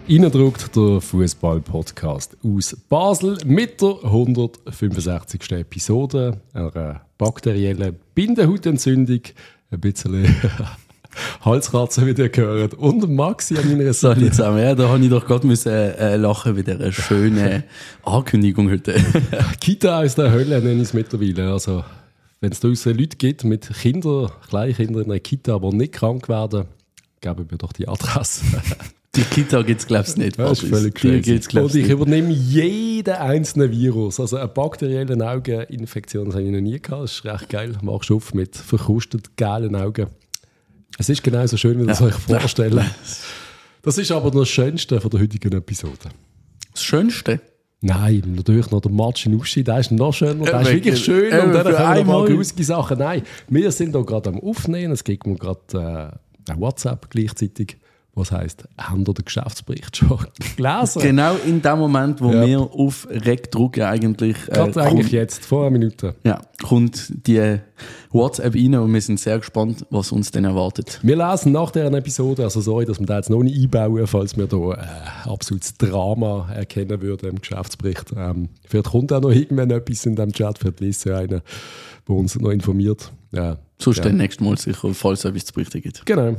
Reindruckt der Fußball-Podcast aus Basel mit der 165. Episode, einer bakteriellen Bindehautentzündung, ein bisschen Halskratzen wieder gehört und Maxi an meiner Seite. Salut zusammen, ja, da habe ich doch gerade lachen bei dieser schönen Ankündigung heute. Kita aus der Hölle nenne ich es mittlerweile. Also, wenn es da draussen Leute gibt mit Kindern, Kleinkindern in einer Kita, die nicht krank werden, geben wir doch die Adresse. Die Kita gibt es, glaube ich, nicht. Das ist völlig crazy. Und ich übernehme jeden einzelnen Virus. Also eine bakterielle Augeninfektion, das habe ich noch nie gehabt. Das ist recht geil. Machst du auf mit verkrusteten, gelben Augen. Es ist genauso schön, wie ihr es euch vorstellen. Das ist aber das Schönste von der heutigen Episode. Das Schönste? Nein, natürlich noch der Match in Uschi, der ist noch schöner, der ist wirklich schön und dann können wir mal grusige Sachen. Nein, wir sind hier gerade am Aufnehmen, es gibt mir gerade ein WhatsApp gleichzeitig, was heisst, haben wir den Geschäftsbericht schon gelesen? Genau in dem Moment, wo wir auf Rec drücken, eigentlich. Gerade eigentlich jetzt, vor einer Minute. Ja, kommt die WhatsApp rein und wir sind sehr gespannt, was uns denn erwartet. Wir lesen nach dieser Episode, also sorry, dass wir da jetzt noch nicht einbauen, falls wir da absolutes Drama erkennen würden im Geschäftsbericht. Vielleicht kommt auch noch irgendwann etwas in diesem Chat, vielleicht liest ja einer, der uns noch informiert. Ja, sonst dann nächstes Mal sicher, falls es etwas zu berichten gibt. Genau.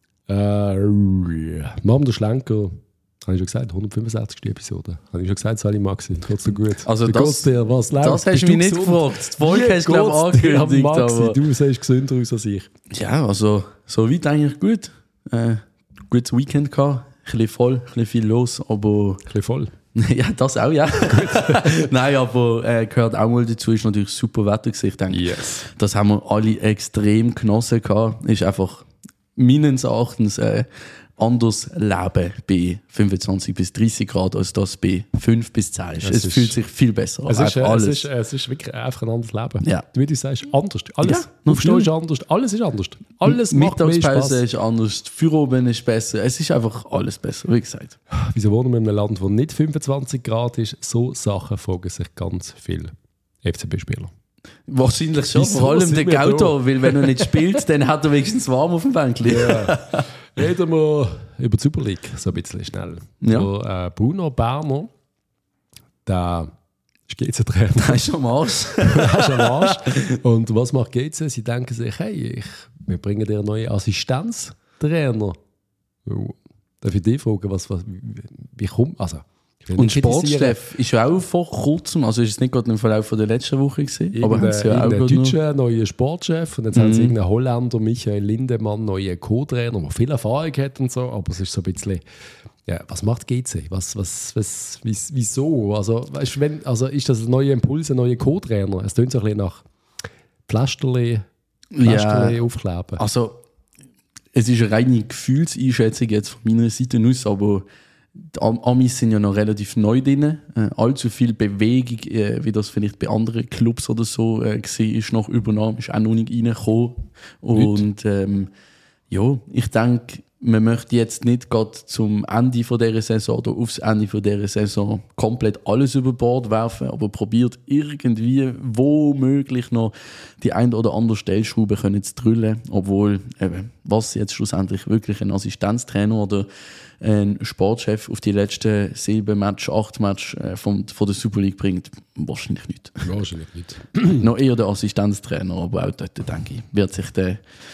Machen wir den Schlenker, habe ich schon gesagt, 165. Episode. Habe ich schon gesagt, Sali Maxi, geht's dir gut? Also das dir, was hast du mich nicht gefragt. Das Volk hast du, glaube ich, angekündigt. Maxi, du siehst gesünder aus als ich. Ja, also so weit eigentlich gut. Gutes Weekend gehabt, ein bisschen voll, ein bisschen viel los, aber... Ein bisschen voll? Ja, das auch, ja. Nein, aber gehört auch mal dazu, ist natürlich super Wetter gewesen. Ich denke, yes. Das haben wir alle extrem genossen gehabt. Ist einfach... meines Erachtens anders leben bei 25 bis 30 Grad, als das bei 5 bis 10 ist. Es fühlt sich viel besser an. Es ist wirklich einfach ein anderes Leben. Ja. Wie du sagst, anders. Alles. Ja, Aufstehen ist anders. Alles ist anders. Alles macht mehr Spaß. Mittagspause ist anders. Feierabend ist besser. Es ist einfach alles besser, wie gesagt. Wieso wohnen wir in einem Land, wo nicht 25 Grad ist? So Sachen fragen sich ganz viele FCB-Spieler. Wahrscheinlich schon, vor allem der Gauto, weil wenn er nicht spielt, dann hat er wenigstens warm auf dem Bänkchen. Ja. Reden wir über die Super League, so ein bisschen schnell. Ja. Der, Bruno Berner, der ist GC-Trainer. Der ist am Arsch. Der ist am Arsch. Und was macht GC? Sie denken sich, hey, wir bringen dir einen neuen Assistenztrainer. Darf ich dich fragen, wie kommt... Also, und Sportchef ist ja auch vor kurzem, also ist es nicht gerade im Verlauf von der letzten Woche gewesen, aber haben sie ja auch deutschen neuen Sportchef und jetzt haben sie irgendeinen Holländer, Michael Lindemann, neuen Co-Trainer, der viel Erfahrung hat und so, aber es ist so ein bisschen, ja, was macht GC? Wieso? Also, weißt, ist das ein neuer Impuls, ein neuer Co-Trainer? Es klingt so ein bisschen nach Pflasterli aufkleben. Also, es ist eine reine Gefühlseinschätzung jetzt von meiner Seite aus, aber die Amis sind ja noch relativ neu drin. Allzu viel Bewegung, wie das vielleicht bei anderen Clubs oder so war, ist nach Übernahme, ist auch noch nicht reingekommen. Und ja, ich denke, man möchte jetzt nicht gerade zum Ende von dieser Saison oder aufs Ende von dieser Saison komplett alles über Bord werfen, aber probiert irgendwie womöglich noch die ein oder andere Stellschraube zu drüllen, obwohl was jetzt schlussendlich wirklich ein Assistenztrainer oder ein Sportchef auf die letzten 8 Matches von der Super League bringt, wahrscheinlich nicht. Wahrscheinlich nicht. Noch eher der Assistenztrainer, aber auch dort, denke ich, wird sich der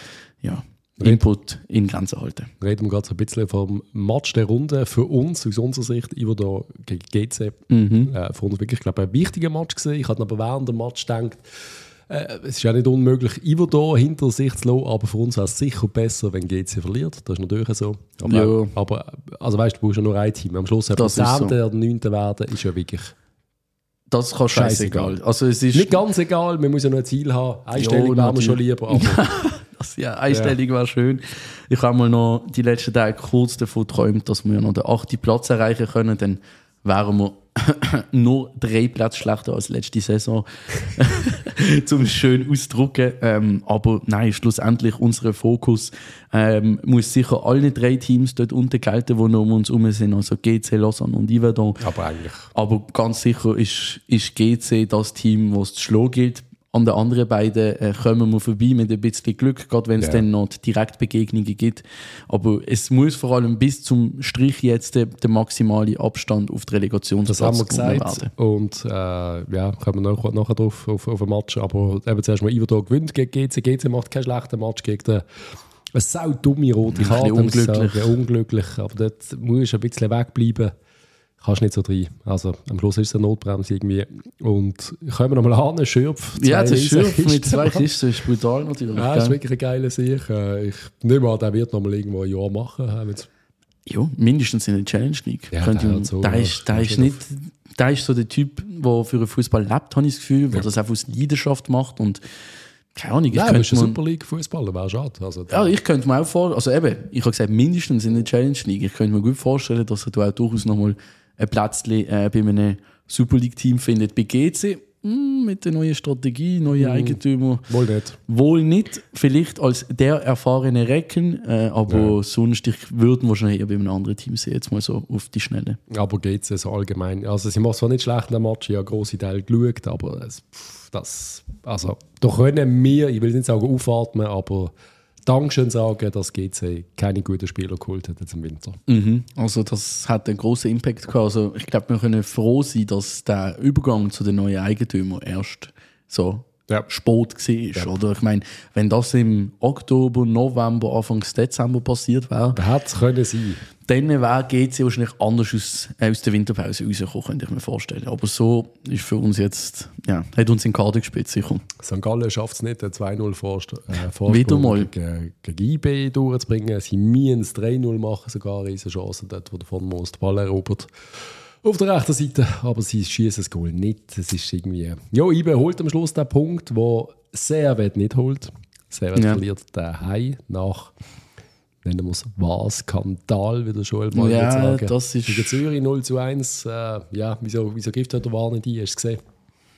Input in Grenzen halten. Reden wir gerade so ein bisschen vom Match der Runde. Für uns, aus unserer Sicht, Iverdor gegen GC, für uns wirklich, glaube ich, ein wichtiger Match gewesen. Ich habe aber während dem Match gedacht, es ist ja nicht unmöglich, Iverdor hinter sich zu lassen, aber für uns wäre es sicher besser, wenn GC verliert. Das ist natürlich so. Aber also weißt du, du brauchst ja nur ein Team. Am Schluss, ob wir 10. oder 9. werden, ist ja wirklich... Das kann scheißegal. Also es ist nicht ganz egal, man muss ja noch ein Ziel haben. Einstellig wären wir schon lieber. Aber einstellig wäre schön. Ich habe mal noch die letzten Tage kurz davon geträumt, dass wir noch den 8. Platz erreichen können. Dann wären wir nur 3 Plätze schlechter als letzte Saison. Zum schön ausdrucken. Aber nein, schlussendlich unser Fokus muss sicher allen 3 Teams dort unten gelten, die noch um uns herum sind. Also GC, Lausanne und Yverdon. Aber eigentlich. Aber ganz sicher ist GC das Team, das es zu schlagen gilt. an den anderen beiden kommen wir vorbei mit ein bisschen Glück, gerade wenn es dann noch Direktbegegnungen gibt. Aber es muss vor allem bis zum Strich jetzt der maximale Abstand auf die Relegationsplatz das haben wir gesagt. Und kommen wir nachher drauf auf den Match. Aber eben zuerst mal Iverdor gewinnt gegen GC. GC macht keinen schlechten Match gegen eine sau dumme rote Karte. Unglücklich. Aber dort musst du ein bisschen wegbleiben. Kannst nicht so rein. Also am Schluss ist es eine Notbremse irgendwie. Und kommen wir nochmal an, Schürpf. Ja, der Schürpf mit 2 Kisten ist brutal natürlich. Ja, das ist wirklich eine geile Sache. Ich nehme an, der wird nochmal irgendwo ein Jahr machen. Ja, mindestens in der Challenge League. Ja, der ist so der Typ, der für den Fußball lebt, habe ich das Gefühl, der das einfach aus Leidenschaft macht und keine Ahnung. Nein, du bist ein Super League-Fußballer, wäre schade. Also, ja, ich könnte mir auch vorstellen, also eben, ich habe gesagt, mindestens in der Challenge League. Ich könnte mir gut vorstellen, dass er auch durchaus nochmal ein Plätzchen bei einem Super League-Team findet. Bei GC, mit der neuen Strategie, neuen Eigentümer. Wohl nicht. Vielleicht als der erfahrene Recken, aber sonst, ich würde wahrscheinlich eher bei einem anderen Team sehen, jetzt mal so auf die Schnelle. Aber GC so allgemein, also sie macht zwar nicht schlecht in der Match, ich habe grosse Teile geschaut, aber da können wir, ich will nicht sagen aufatmen, aber Dankeschön sagen, dass GC keine guten Spieler geholt hat jetzt im Winter. Also das hat einen grossen Impact gehabt. Also ich glaube, wir können froh sein, dass der Übergang zu den neuen Eigentümern erst so spät war. Ja. Oder ich meine, wenn das im Oktober, November, Anfang Dezember passiert wäre, hätte es können sein. Dann wäre GC wahrscheinlich anders aus der Winterpause rausgekommen, könnte ich mir vorstellen. Aber so ist für uns jetzt, hat uns in die Karte gespielt, sicher. St. Gallen schafft es nicht, den 2-0 Vorsprung wieder mal gegen IB durchzubringen. Sie müssen es 3-0 machen, sogar eine riesen Chance, dort, wo der von Moos den Ball erobert. Auf der rechten Seite, aber sie schießen das Goal nicht. Es ist irgendwie... Ja, IB holt am Schluss den Punkt, den Servet nicht holt. Servet verliert den Heim nach... Nennen wir es Skandal, wie der Joel mal sagen. Das ist... Gegen Zürich 0-1. Wieso gibt der War nicht ein? Hast du es gesehen?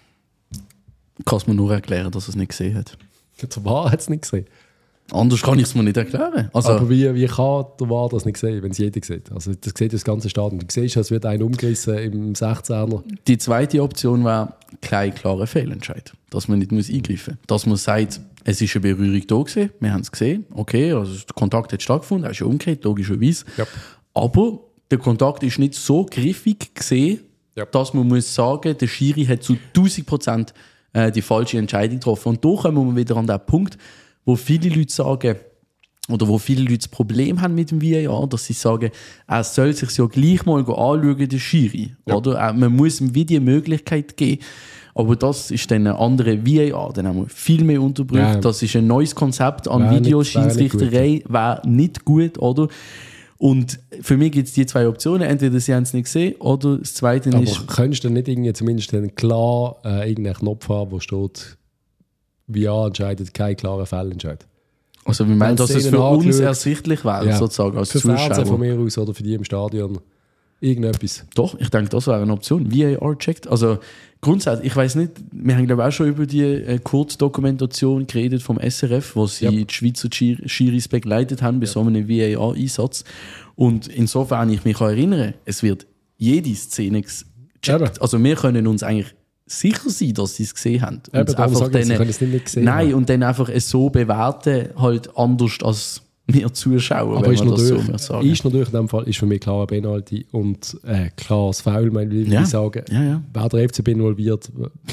Kann es mir nur erklären, dass er es nicht gesehen hat. Der War hat es nicht gesehen. Anders kann ich es mir nicht erklären. Also, aber wie kann der War das nicht sehen, wenn es jeder sieht? Also das sieht das ganze Stadion. Du siehst, es wird einen umgerissen im 16er. Die zweite Option wäre kein klarer Fehlentscheid. Dass man nicht eingreifen muss. Dass man sagt, es ist eine Berührung da gewesen, wir haben es gesehen, okay, also der Kontakt hat stattgefunden, er ist ja umgekehrt, logischerweise. Ja. Aber der Kontakt ist nicht so griffig gesehen, dass man muss sagen, der Schiri hat zu 1000% die falsche Entscheidung getroffen. Und da kommen wir wieder an den Punkt, wo viele Leute sagen, oder wo viele Leute das Problem haben mit dem VAR, dass sie sagen, er soll sich ja gleich mal anschauen, der Schiri. Ja. Oder? Man muss ihm wie die Möglichkeit geben. Aber das ist dann ein anderer VAR, dann haben wir viel mehr unterbrücht. Ja. Das ist ein neues Konzept an Videoschiedsrichterei, wäre nicht gut, oder? Und für mich gibt es die zwei Optionen. Entweder sie haben es nicht gesehen, oder das Zweite aber ist... Aber könntest du nicht irgendwie zumindest klar irgendeinen Knopf haben, wo steht, VAR entscheidet, kein klarer Fehlentscheid? Also wir meinen, dass es für uns ersichtlich wäre, sozusagen, als Zuschauer. Für Fernseher von mir aus oder für die im Stadion. Irgendetwas. Doch, ich denke, das wäre eine Option. VAR checkt. Also grundsätzlich, ich weiß nicht, wir haben glaube ich auch schon über die Kurzdokumentation geredet vom SRF, wo sie die Schweizer Schiris begleitet haben bei so einem VAR-Einsatz. Und insofern, ich mich erinnere, es wird jede Szene gecheckt. Also wir können uns eigentlich sicher sein, dass sie es gesehen haben. Und einfach und dann einfach es so bewerten, halt anders als wir Zuschauer, aber wenn ist man das so sagen. Ist natürlich in dem Fall ist für mich klar ein Penalty und klares Foul, will ich sagen. Ja. Wäre der FCB involviert,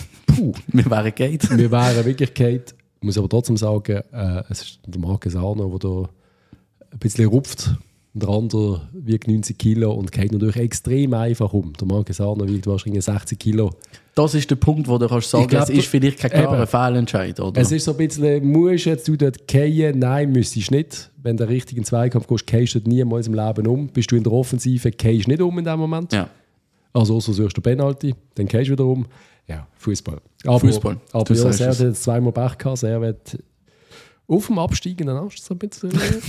wir wären Gate. Wir wären wirklich Gate. Ich muss aber trotzdem sagen, es ist der Marcus Arno, der da ein bisschen rupft. Der andere wiegt 90 Kilo und geht natürlich extrem einfach um. Der Marcus Arno wiegt wahrscheinlich 60 Kilo. Das ist der Punkt, wo du kannst sagen, es ist vielleicht kein klarer Fehlentscheid, oder? Es ist so ein bisschen, musst jetzt du dort fallen? Nein, müsstest du nicht. Wenn du richtig in den Zweikampf gehst, gehst du niemals im Leben um. Bist du in der Offensive, gehst du nicht um in dem Moment. Ja. Also suchst du Penalty, dann gehst du wieder um. Ja, Fußball. Fußball. Aber ja, Servet hat jetzt zweimal Pech gehabt. Servet auf dem absteigenden Ast so ein bisschen.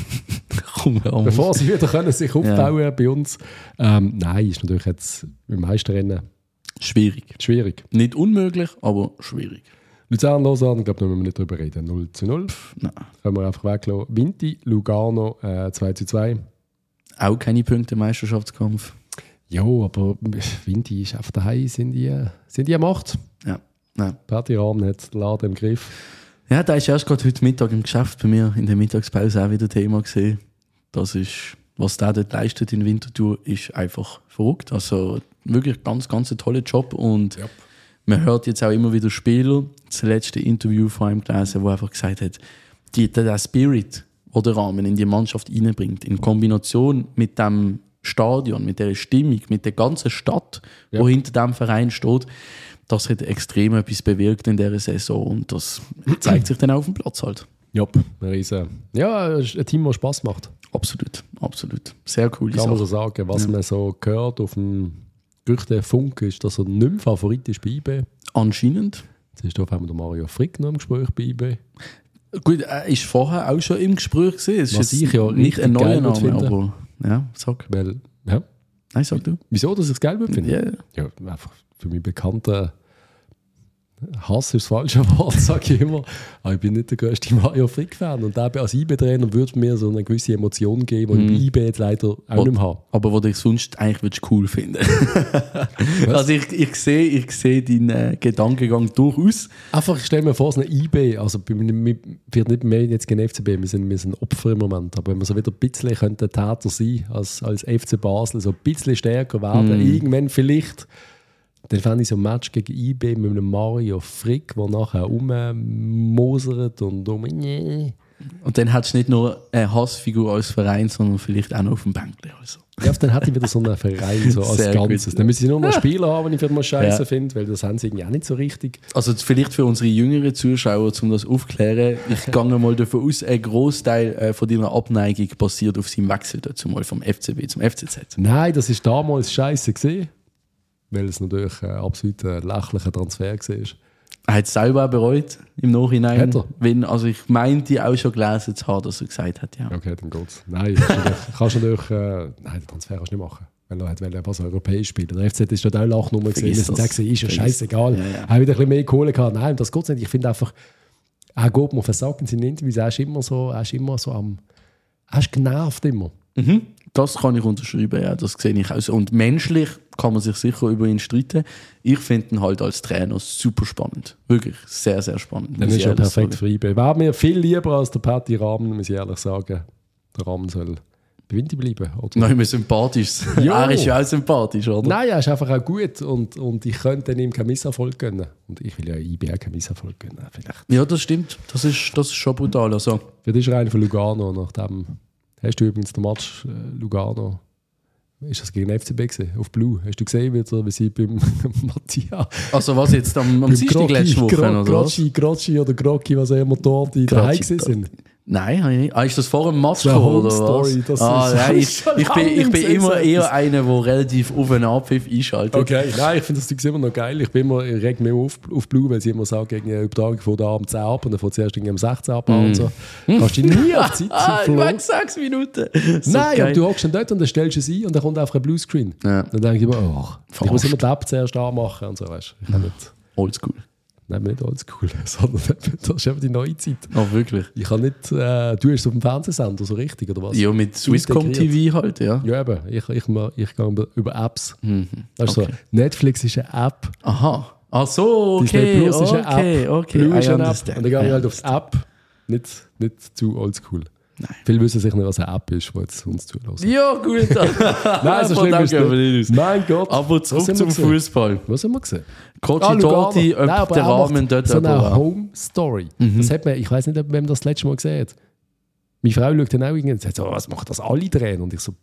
Bevor sie wieder können sich aufbauen bei uns. Nein, ist natürlich jetzt im Meisterrennen schwierig. Nicht unmöglich, aber schwierig. Luzern-Lausanne, ich glaube, da müssen wir nicht drüber reden. 0-0. Nein. Können wir einfach weglassen. Vinti, Lugano 2-2. Auch keine Punkte im Meisterschaftskampf. Ja, aber Vinti ist einfach daheim, sind die an Macht. Ja. Nein. Patti Rahmen hat den Laden im Griff. Ja, da ist erst gerade heute Mittag im Geschäft bei mir in der Mittagspause auch wieder Thema gesehen. Das ist, was der dort leistet in Winterthur, ist einfach verrückt. Also wirklich ganz, ganz ein toller Job und man hört jetzt auch immer wieder Spieler, das letzte Interview von ihm gelesen, wo einfach gesagt hat, der Spirit, den der Rahmen in die Mannschaft reinbringt, in Kombination mit dem Stadion, mit der Stimmung, mit der ganzen Stadt, die hinter dem Verein steht, das hat extrem etwas bewirkt in dieser Saison und das zeigt sich dann auch auf dem Platz halt. Ja, ein Team, das Spass macht. Absolut, absolut. Sehr cool. Kann man so sagen, was man so gehört auf dem Gerüchte-Funk ist, dass er nicht mehr Favorit ist bei IB. Anscheinend. Jetzt ist auf einmal der Mario Frick noch im Gespräch bei IB. Gut, er ist vorher auch schon im Gespräch gewesen. Es was ist ich ja nicht ein neuer Name, finde. aber ja, sag. Weil, ja. Nein, sag du. Wieso, dass ich es geil finde? Yeah. Ja, einfach für mich bekannter Hass ist das falsche Wort, sage ich immer. Aber ich bin nicht der grösste Mario Frick-Fan. Und der als IB-Trainer würde mir so eine gewisse Emotion geben, die ich bei IB jetzt leider auch nicht mehr habe. Aber was ich sonst eigentlich cool finden. Also ich sehe deinen Gedankengang durchaus. Einfach, ich stelle mir vor, so eine IB, also wird nicht mehr jetzt gegen FCB, wir sind Opfer im Moment, aber wenn wir so wieder ein bisschen könnte Täter sein als FC Basel, so ein bisschen stärker werden, irgendwann vielleicht. Dann fände ich so ein Match gegen IB mit einem Mario Frick, der nachher rummosert und Und dann hättest du nicht nur eine Hassfigur als Verein, sondern vielleicht auch noch auf dem Bänkchen. Also. Ja, dann hätte ich wieder so einen Verein so als Ganzes. Gut. Dann müssen sie nur noch Spieler haben, die ich mal scheiße finde, weil das haben sie irgendwie auch nicht so richtig. Also vielleicht für unsere jüngeren Zuschauer, um das aufzuklären, ich gehe mal davon aus, ein Großteil von deiner Abneigung basiert auf seinem Wechsel dazu mal vom FCB zum FCZ. Nein, das ist damals scheiße gesehen, weil es natürlich absolut ein lächerlicher Transfer war. Er hat es selber auch bereut im Nachhinein. Hat er? Also ich meinte auch schon gelesen zu haben, dass er gesagt hat, ja. Okay, dann geht's. Nein, kannst du natürlich, nein, den Transfer kannst du nicht machen. Weil er wollte was europäisch spielen. Der FCZ ist dort auch Lachnummer gesehen. Wir sind gesagt, ist ja scheißegal. Ja. Hat wieder ein bisschen mehr Kohle gehabt. Nein, das geht's nicht. Ich finde einfach, er geht mir versagt in seinen Interviews. Er ist immer so er ist genervt immer. Mhm. Das kann ich unterschreiben, ja, das sehe ich auch. Und menschlich kann man sich sicher über ihn streiten. Ich finde ihn halt als Trainer super spannend. Wirklich sehr, sehr spannend. Dann ist er perfekt für IB. Wäre mir viel lieber als der Patti Rahmen, muss ich ehrlich sagen. Der Rahmen soll bei Winter bleiben. Oder? Nein, immer sympathisch. Er ist ja auch sympathisch, oder? Nein, er ist einfach auch gut und ich könnte ihm keinen Misserfolg gönnen. Und ich will ja IB auch keinen Misserfolg gönnen. Vielleicht. Ja, das stimmt. Das ist schon brutal. Also. Vielleicht ist er einer von Lugano nach dem. Hast du übrigens den Match Lugano, ist das gegen den FCB gewesen, auf Blue? Hast du gesehen, wie sie beim Matthias... Also was jetzt am Dienstag letzte Woche, oder was? Grocci oder Grocki, was immer dort in daheim sind. Nein, habe ich nicht. Ist das vor dem Match gekommen, oder Story, was? Nein, ich bin immer eher einer, der relativ auf einen Abpfiff einschaltet. Okay, nein, ich finde das immer noch geil. Ich reg mich auf Blue, weil sie immer sagen, gegen eine Übertragung von da am 10 ab und dann fährt es erst um 16 ab und so. Kannst du nie auf die Zeit Ich mag 6 Minuten. So nein, geil. aber du hockst dann dort und dann stellst du es ein und dann kommt einfach ein Bluescreen. Ja. Dann denke ich immer, ich muss immer die App zuerst anmachen und so, weißt du. Oldschool. Nein, nicht oldschool, sondern das ist einfach die neue Zeit. Oh, wirklich? Ich kann nicht, du hast es auf dem Fernsehsender so richtig, oder was? Ja, mit Swisscom TV halt, ja. Ja, eben. Ich gehe über Apps. Mhm. Weißt du, Okay. so, Netflix ist eine App. Aha. Ach so, okay. Disney Plus ist eine App. Okay. Blue ist I eine App. understand. Und dann gehe ich I halt aufs App. Nicht zu oldschool. Nein. Viele wissen sich nicht, was eine App ist, die jetzt uns zulassen. Ja, gut. Nein, so schlimm ist es nicht. Mein Gott. Aber zurück zum Fußball. Was haben wir gesehen? Kochi Dorti, ob der Rahmen dort so eine aber... Home-Story. Das hat man, ich weiß nicht, ob man das letzte Mal gesehen hat. Meine Frau schaut dann auch irgendwie und sagt so, was machen das alle Trainer? Und ich so,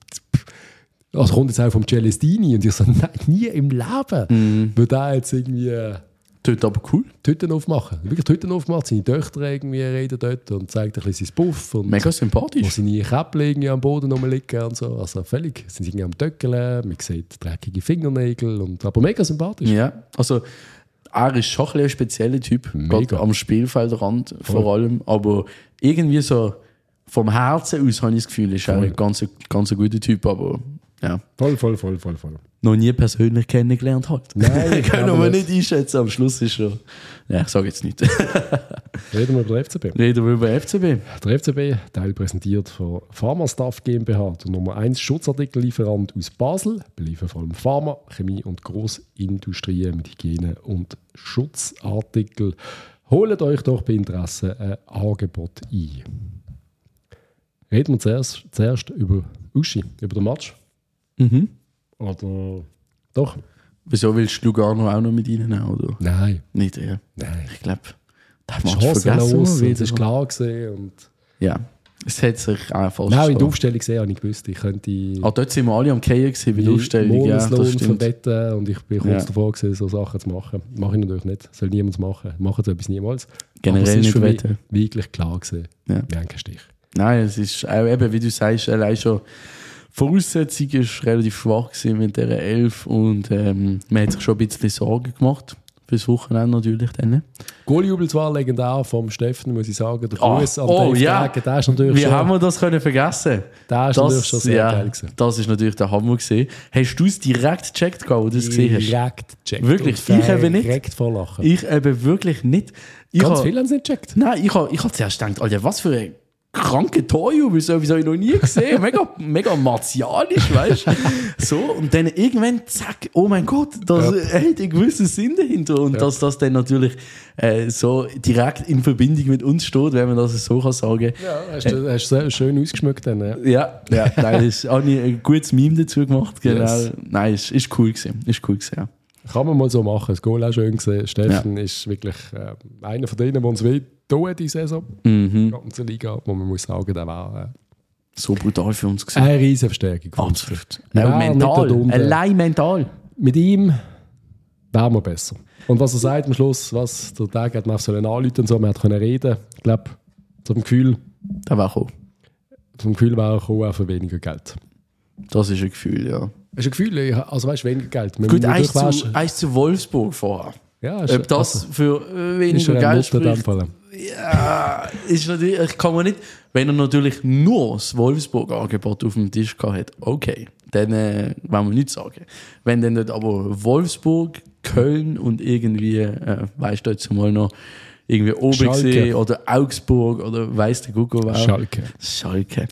also kommt jetzt auch vom Celestini. Und ich so, nein, nie im Leben würde er jetzt irgendwie Dort aber cool. Tüten aufmachen. Wirklich Tüten aufmacht, seine Töchter irgendwie reden dort und zeigt ein bisschen sein Puff. Und Mega sympathisch. wo seine Käppchen irgendwie am Boden rumliegen und so. Also völlig, sind irgendwie am Töckeln, man sieht dreckige Fingernägel, aber mega sympathisch. Ja, also er ist schon ein bisschen ein spezieller Typ, gerade am Spielfeldrand vor allem, aber irgendwie so vom Herzen aus habe ich das Gefühl, ist er ein ganz guter Typ, aber Ja. Voll. Noch nie persönlich kennengelernt hat. Nein, können wir nicht einschätzen. Am Schluss ist schon... Ja, ich sage jetzt nicht. Reden wir über den FCB. Reden wir über FCB. Der FCB, Teil präsentiert von Pharmastaff GmbH, der Nummer 1 Schutzartikellieferant aus Basel. Beliefern vor allem Pharma, Chemie und Grossindustrie mit Hygiene- und Schutzartikel. Holt euch doch bei Interesse ein Angebot ein. Reden wir zuerst über Uschi, über den Match. Mhm. Oder doch? Wieso willst du Lugano auch noch mit reinnehmen? Oder? Nein. Nicht, ja. Nein. Ich glaube, das Chancenlos, es ist klar gesehen. Und ja, es hat sich einfach nein, in der Aufstellung gesehen habe ich gewusst, ich könnte... dort sind wir alle am Kehren gewesen, bei der Aufstellung. Ja, Monatslohn das von stimmt. Wetten und ich bin kurz davor gewesen, so Sachen zu machen. Mache ich natürlich nicht. Soll niemand machen. Machen so etwas niemals. Generell aber es ist nicht für mich wetten. wirklich klar gewesen. Ja. Wir haben keinen Stich. Nein, es ist auch eben, wie du sagst, allein schon Voraussetzung ist relativ schwach gewesen mit dieser 11 und man hat sich schon ein bisschen Sorgen gemacht. Fürs Wochenende natürlich dann. Goaljubel zwar legendär vom Steffen, muss ich sagen. Der Ah, Gruß an oh, Dave ja. Dragen, der ist natürlich Wie schon, haben wir das können vergessen? der ist natürlich schon sehr geil gewesen. Das ist natürlich der Hammer gewesen. Hast du es direkt gecheckt, wo du es gesehen hast? Direkt gecheckt. Wirklich? Und Ich eben nicht. Direkt vor Lachen. Ich eben wirklich nicht. Ganz viele haben es nicht gecheckt. Nein, ich hab zuerst gedacht, Alter, was für ein kranker Torjubel, so habe ich noch nie gesehen. Mega martialisch, weißt du? So, und dann irgendwann, zack, oh mein Gott, das hat einen gewissen Sinn dahinter. Und dass das dann natürlich so direkt in Verbindung mit uns steht, wenn man das so kann sagen. Ja, hast du schön ausgeschmückt dann. Ja. Ja, nein, das habe ich ein gutes Meme dazu gemacht. Genau. Yes. Nein, ist cool gewesen. Ja. Kann man mal so machen. Das Goal auch schön gesehen. Steffen ist wirklich einer von denen, die uns weh tun die Saison. In der ganzen Liga, wo man muss sagen, der war so brutal für uns gewesen. eine riesige Verstärkung. Absolut. Ja, mental. Allein mental. Mit ihm wären wir besser. Und was er sagt am Schluss, was der Tag hat man anrufen und so, man hat können reden. Ich glaube, zum Gefühl Der war gekommen. war er gekommen, auch für weniger Geld. Das ist ein Gefühl, ja. Das ist ein Gefühl, also weißt du, weniger Geld. Gut, eins zu Wolfsburg vorher. Ja, Ob das für weniger Geld spricht. Ja, ist natürlich, ich kann man nicht, wenn er natürlich nur das Wolfsburg-Angebot auf dem Tisch gehabt hat, okay, dann wollen wir nichts sagen. Wenn dann nicht aber Wolfsburg, Köln und irgendwie, weißt du jetzt mal noch, irgendwie Obersee oder Augsburg oder weiss der Gucko was. Schalke.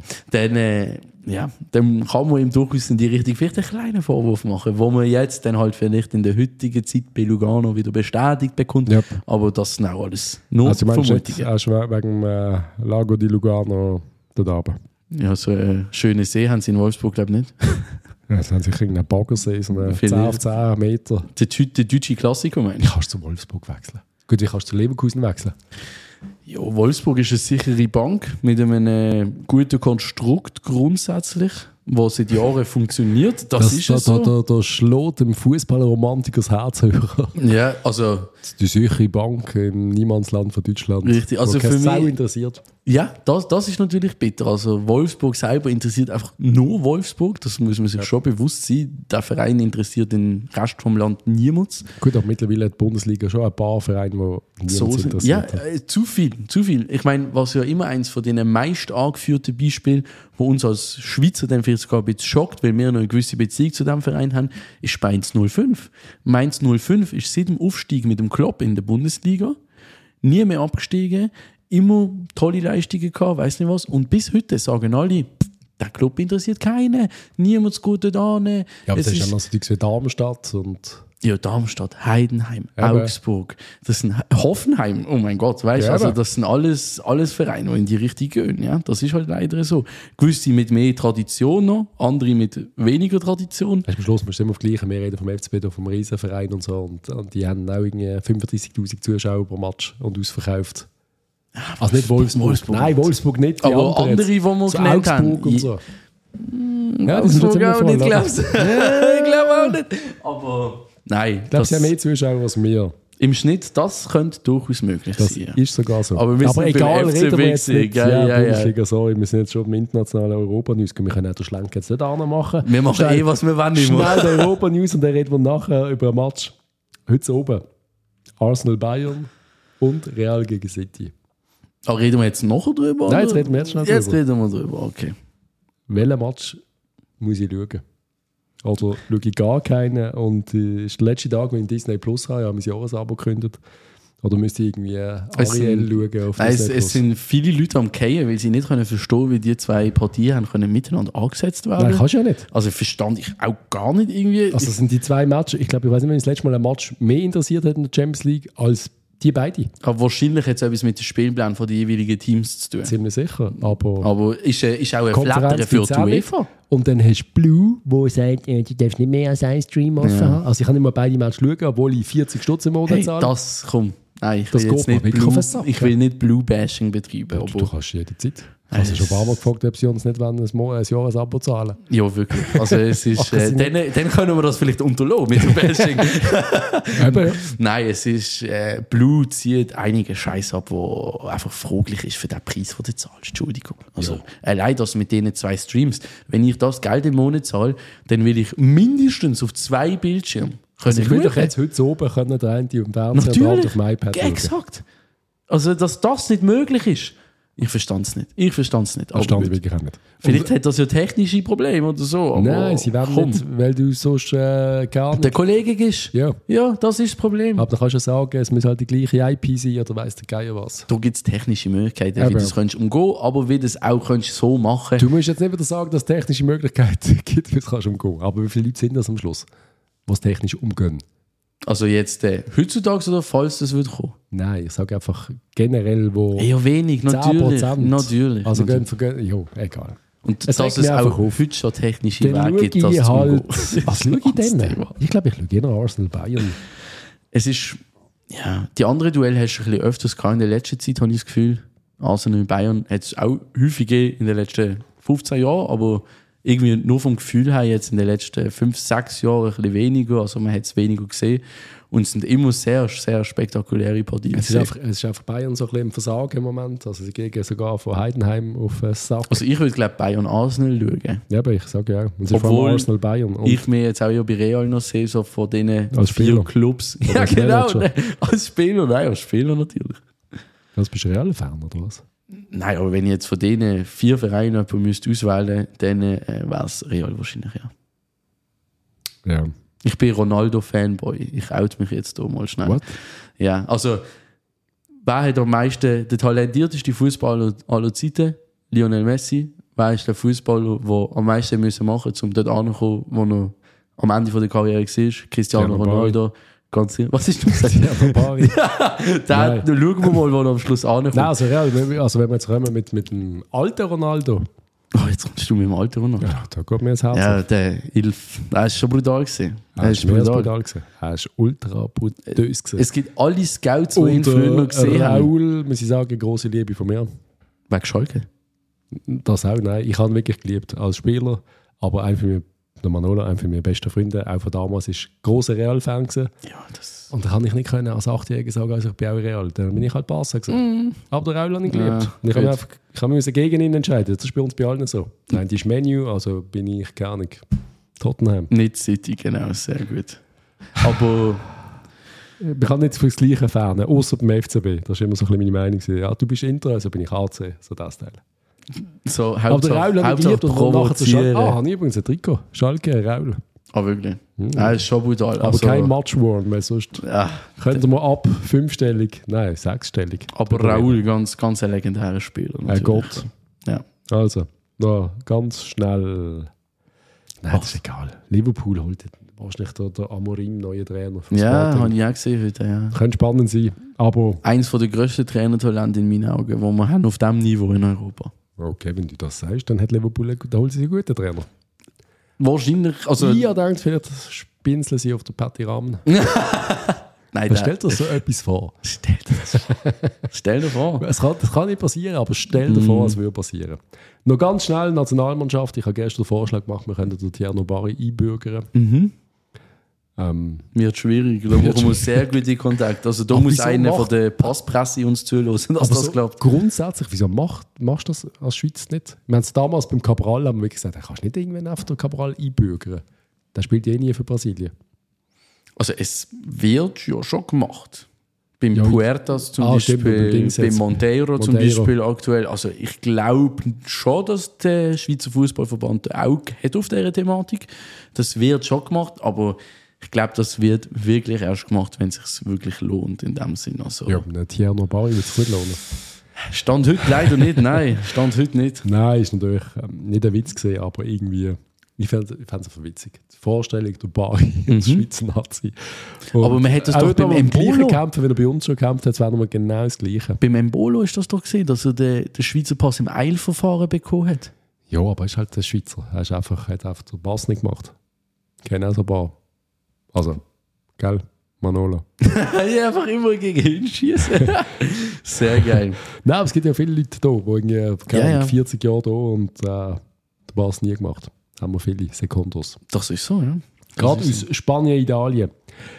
Dann kann man ihm durchaus in die Richtung vielleicht einen kleinen Vorwurf machen, wo man jetzt dann halt vielleicht in der heutigen Zeit bei Lugano wieder bestätigt bekommt. Yep. Aber das sind auch alles nur also Vermutungen. Also wegen Lago di Lugano dort oben. Ja, so einen schönen See haben sie in Wolfsburg, glaube ich, nicht. Ja, das haben sie irgendeinen Baggersee, so einen 10 auf 10 Meter. Der deutsche Klassiker, meine ich. Wie kannst du zu Wolfsburg wechseln? Gut, wie kannst du zu Leverkusen wechseln? Ja, Wolfsburg ist eine sichere Bank mit einem guten Konstrukt grundsätzlich, was seit Jahren funktioniert. Das ist es so. Da schlägt dem Fußballromantiker das Herz höher. Ja, also... Die sichere Bank im Niemandsland von Deutschland. Richtig, also für mich... interessiert. Ja, das ist natürlich bitter. Also Wolfsburg selber interessiert einfach nur Wolfsburg. Das muss man sich schon bewusst sein. Der Verein interessiert den Rest vom Land niemals. Gut, aber mittlerweile hat die Bundesliga schon ein paar Vereine, die niemand interessiert. Ja, zu viel. Ich meine, was ja immer eins von den meist angeführten Beispielen, wo uns als Schweizer dann vielleicht sogar ein bisschen schockt, weil wir noch eine gewisse Beziehung zu diesem Verein haben, ist Mainz 05. Mainz 05 ist seit dem Aufstieg mit dem Klopp in der Bundesliga nie mehr abgestiegen, immer tolle Leistungen gehabt, weiss nicht was. Und bis heute sagen alle, der Club interessiert keinen, niemand gut da. Ja, aber das ist ja noch so wie Darmstadt und... Ja, Darmstadt, Heidenheim, Augsburg, das sind Hoffenheim, oh mein Gott, weißt du, also das sind alles Vereine, die in die Richtung gehen, ja, das ist halt leider so. Gewisse mit mehr Tradition noch, andere mit weniger Tradition. Am Schluss musst du immer auf gleiche, wir reden vom FCB, vom Riesenverein und so, und die haben auch irgendwie 35'000 Zuschauer pro Match und ausverkauft. Also nicht Wolfsburg. Nein, Wolfsburg nicht, die aber andere, die wir so genannt haben. Und so. Ja, das ist auch nicht, glaubst du? Ich glaube auch nicht. Aber nein. Ich glaube, sie haben mehr Zuschauer als wir. Im Schnitt, das könnte durchaus möglich sein. Das ist sogar so. Aber egal, reden wir jetzt nicht. Ja. Sorry, wir sind jetzt schon im internationalen Europa-News. Wir können auch den Schlenk jetzt nicht machen. Wir machen was wir wollen. Schnell den Europa-News und dann reden wir nachher über einen Match. Heute oben. Arsenal-Bayern und Real gegen City. Aber reden wir jetzt noch drüber? Nein, jetzt reden wir jetzt schnell drüber. Jetzt reden wir drüber, okay. Welchen Match muss ich schauen? Oder schaue ich gar keinen und ist der letzte Tag, wenn ich Disney Plus habe, ja, mein Jahresabo gekündigt. Oder müsste ich irgendwie Ariel schauen auf Disney Plus? Es sind viele Leute am Fallen, weil sie nicht verstehen können, wie die zwei Partien haben können miteinander angesetzt werden. Nein, kannst du ja nicht. Also verstand ich auch gar nicht irgendwie. Also sind die zwei Matches, ich glaube, ich weiß nicht, wenn das letzte Mal ein Match mehr interessiert hat in der Champions League als die beiden. Aber wahrscheinlich hat es etwas mit den Spielplänen der jeweiligen Teams zu tun. Ziemlich sicher. Aber ist auch ein Flatter für die UEFA. Und dann hast du Blue, wo sagt, du darfst nicht mehr als einen Stream offen haben. Also ich kann nicht mal beide Matches schauen, obwohl ich 40 Stutz im Monat zahle. Das kommt. Nein, ich will nicht Blue-Bashing betreiben. Ja, du kannst jederzeit. Ich habe schon ein paar Mal gefragt, ob sie uns nicht wollen, ein Jahresabo zahlen. Ja, wirklich. Also es ist, dann können wir das vielleicht unterlassen mit dem Bashing. Ja. Nein, es ist, Blue zieht einige Scheiß ab, wo einfach fraglich ist für den Preis, den du zahlst. Entschuldigung. Also allein das mit diesen 2 Streams. Wenn ich das Geld im Monat zahle, dann will ich mindestens auf 2 Bildschirme. Also ich will doch jetzt heute oben können der eine auf dem Fernseher und der auf dem iPad schauen. Exakt. Also, dass das nicht möglich ist, ich verstand es nicht. Verstand ich wirklich auch nicht. Vielleicht hat das ja technische Probleme oder so. Aber nein, sie werden nicht, weil du sonst gar nicht... Der Kollege ist. Ja, das ist das Problem. Aber dann kannst du ja sagen, es muss halt die gleiche IP sein oder weiss der Geier was. Da gibt es technische Möglichkeiten, wie du das umgehen kannst, aber wie du das auch so machen. Du musst jetzt nicht wieder sagen, dass es technische Möglichkeiten gibt, wie du es umgehen. Aber wie viele Leute sind das am Schluss, die es technisch umgehen? Also jetzt heutzutage oder falls das wird kommen? Nein, ich sage einfach generell, wo... Ja, wenig, natürlich. Also gehen, ja, egal. Und dass es auch heute schon technische Wege gibt, das halt, was schaue ich denn? Ich glaube, ich schaue eher Arsenal Bayern. Es ist... Ja, die anderen Duelle hast du ein bisschen öfters gehabt in der letzten Zeit, habe ich das Gefühl. Arsenal Bayern hat es auch häufig gegeben in den letzten 15 Jahren, aber... irgendwie nur vom Gefühl her jetzt in den letzten 5-6 Jahren ein bisschen weniger, also man hat es weniger gesehen und es sind immer sehr, sehr spektakuläre Partien. Es ist einfach Bayern so ein bisschen im Versagen im Moment, also sie gehen sogar von Heidenheim auf Sack. Also ich würde glaube Bayern Arsenal schauen. Ja, aber ich sage ja, und es ist von Arsenal Bayern. Und ich mir jetzt auch ja bei Real noch sehe, so von diesen 4 Clubs. Ja genau, als Spieler natürlich. Was bist du Real-Fan oder was? Nein, aber wenn ich jetzt von diesen 4 Vereinen auswählen müsste, dann wäre es Real wahrscheinlich, ja. Ja. Ich bin Ronaldo-Fanboy. Ich out mich jetzt hier mal schnell. What? Ja, also wer hat am meisten, der talentierteste Fußballer aller Zeiten? Lionel Messi. Wer ist der Fußballer, der am meisten machen musste, um dort anzukommen, wo er am Ende der Karriere war? Cristiano Ronaldo. Ganz sicher. Was ist das? Ja, Barbari. Dann schauen wir mal, wo er am Schluss ankommt. Nein, also real, wenn wir jetzt kommen mit dem alten Ronaldo. Oh, jetzt kommst du mit dem alten Ronaldo. Ja, da geht mir das Herz. Ja, der war schon brutal gewesen. Er ist brutal gewesen. Er ist ultra brutal gewesen. Es gibt alle Scouts, die ihn früher noch gesehen haben. Raul, muss ich sagen, grosse Liebe von mir. Wegen Schalke? Das auch, nein. Ich habe ihn wirklich geliebt als Spieler, aber der Manolo, einer meiner besten Freunde, auch von damals, war großer Real-Fan gewesen. Ja, das... Und da kann ich nicht als 8-Jähriger sagen, also ich bin auch Real. Dann bin ich halt Barca gewesen. Aber der Raul habe ich geliebt. Ja, ich habe mich gegen ihn entscheiden. Das ist bei uns bei allen so. Nein, die ist Menu, also bin ich gar nicht Tottenham. Nicht City, genau, sehr gut. Aber... Ich kann nicht fürs Gleiche fernen, außer beim FCB. Das war immer so ein bisschen meine Meinung. Ja, du bist Inter, also bin ich AC. So das Teil. So, aber der Raul hat geliebt und nachher zu Schalke. Habe ich übrigens ein Trikot. Schalke, Raul. Ah, wirklich? Ja, ist schon brutal. Aber also, kein Matchworn, weil sonst ja, könnten wir ab 5-stellig, nein, 6-stellig. Aber Raul, ganz ein legendärer Spieler. Gott. Ja. Also, ganz schnell. Nein, das ist egal. Liverpool holt wahrscheinlich der Amorim, neue Trainer. Ja, habe ich auch gesehen heute. Ja. Könnte spannend sein, aber... Eins der grössten Trainertalente in meinen Augen, die wir haben auf diesem Niveau in Europa. Okay, wenn du das sagst, dann hat Liverpool, da holt sie einen guten Trainer. Wahrscheinlich. Also ich denke, vielleicht spinseln sie auf der Patti Rahmen. Nein, stell dir so etwas vor. Stell dir vor. Das kann nicht passieren, aber stell dir vor, es würde passieren. Noch ganz schnell, Nationalmannschaft. Ich habe gestern den Vorschlag gemacht, wir könnten den Thierno Barry einbürgern. Wird schwierig, da brauchen wir sehr gute Kontakte. Also da muss einer von der Passpresse uns zuhören, dass das klappt. Grundsätzlich, wieso machst du das als Schweiz nicht? Wir haben es damals beim Cabral haben wir gesagt, du kannst nicht irgendwann auf den Cabral einbürgern. Der spielt nie für Brasilien. Also es wird ja schon gemacht. Beim Puertas zum Beispiel, beim Monteiro zum Beispiel aktuell. Also ich glaube schon, dass der Schweizer Fußballverband ein Auge hat auf dieser Thematik. Das wird schon gemacht, aber ich glaube, das wird wirklich erst gemacht, wenn es sich wirklich lohnt in dem Sinne. Also, ja, Tierno Bari wird es nicht lohnen. Stand heute leider nicht, nein. Stand heute nicht. Nein, ist natürlich nicht ein Witz gesehen, aber irgendwie... Ich fände es einfach witzig. Die Vorstellung, der Bari als Schweizer Nazi. Und aber man hat das doch beim Embolo kämpfen, wenn er bei uns schon gekämpft hat, wäre nochmal genau das Gleiche. Beim Embolo ist das doch gesehen, dass er den Schweizer Pass im Eilverfahren bekommen hat. Ja, aber er ist halt der Schweizer. Er hat einfach den Pass nicht gemacht. Kennen auch so ein paar. Also, gell, Manolo. Ja, einfach immer gegen ihn schießen. Sehr geil. Nein, aber es gibt ja viele Leute hier, die irgendwie 40 Jahre hier und den Pass nie gemacht. Haben wir viele Sekundos. Das ist so, ja. Gerade aus Spanien, Italien.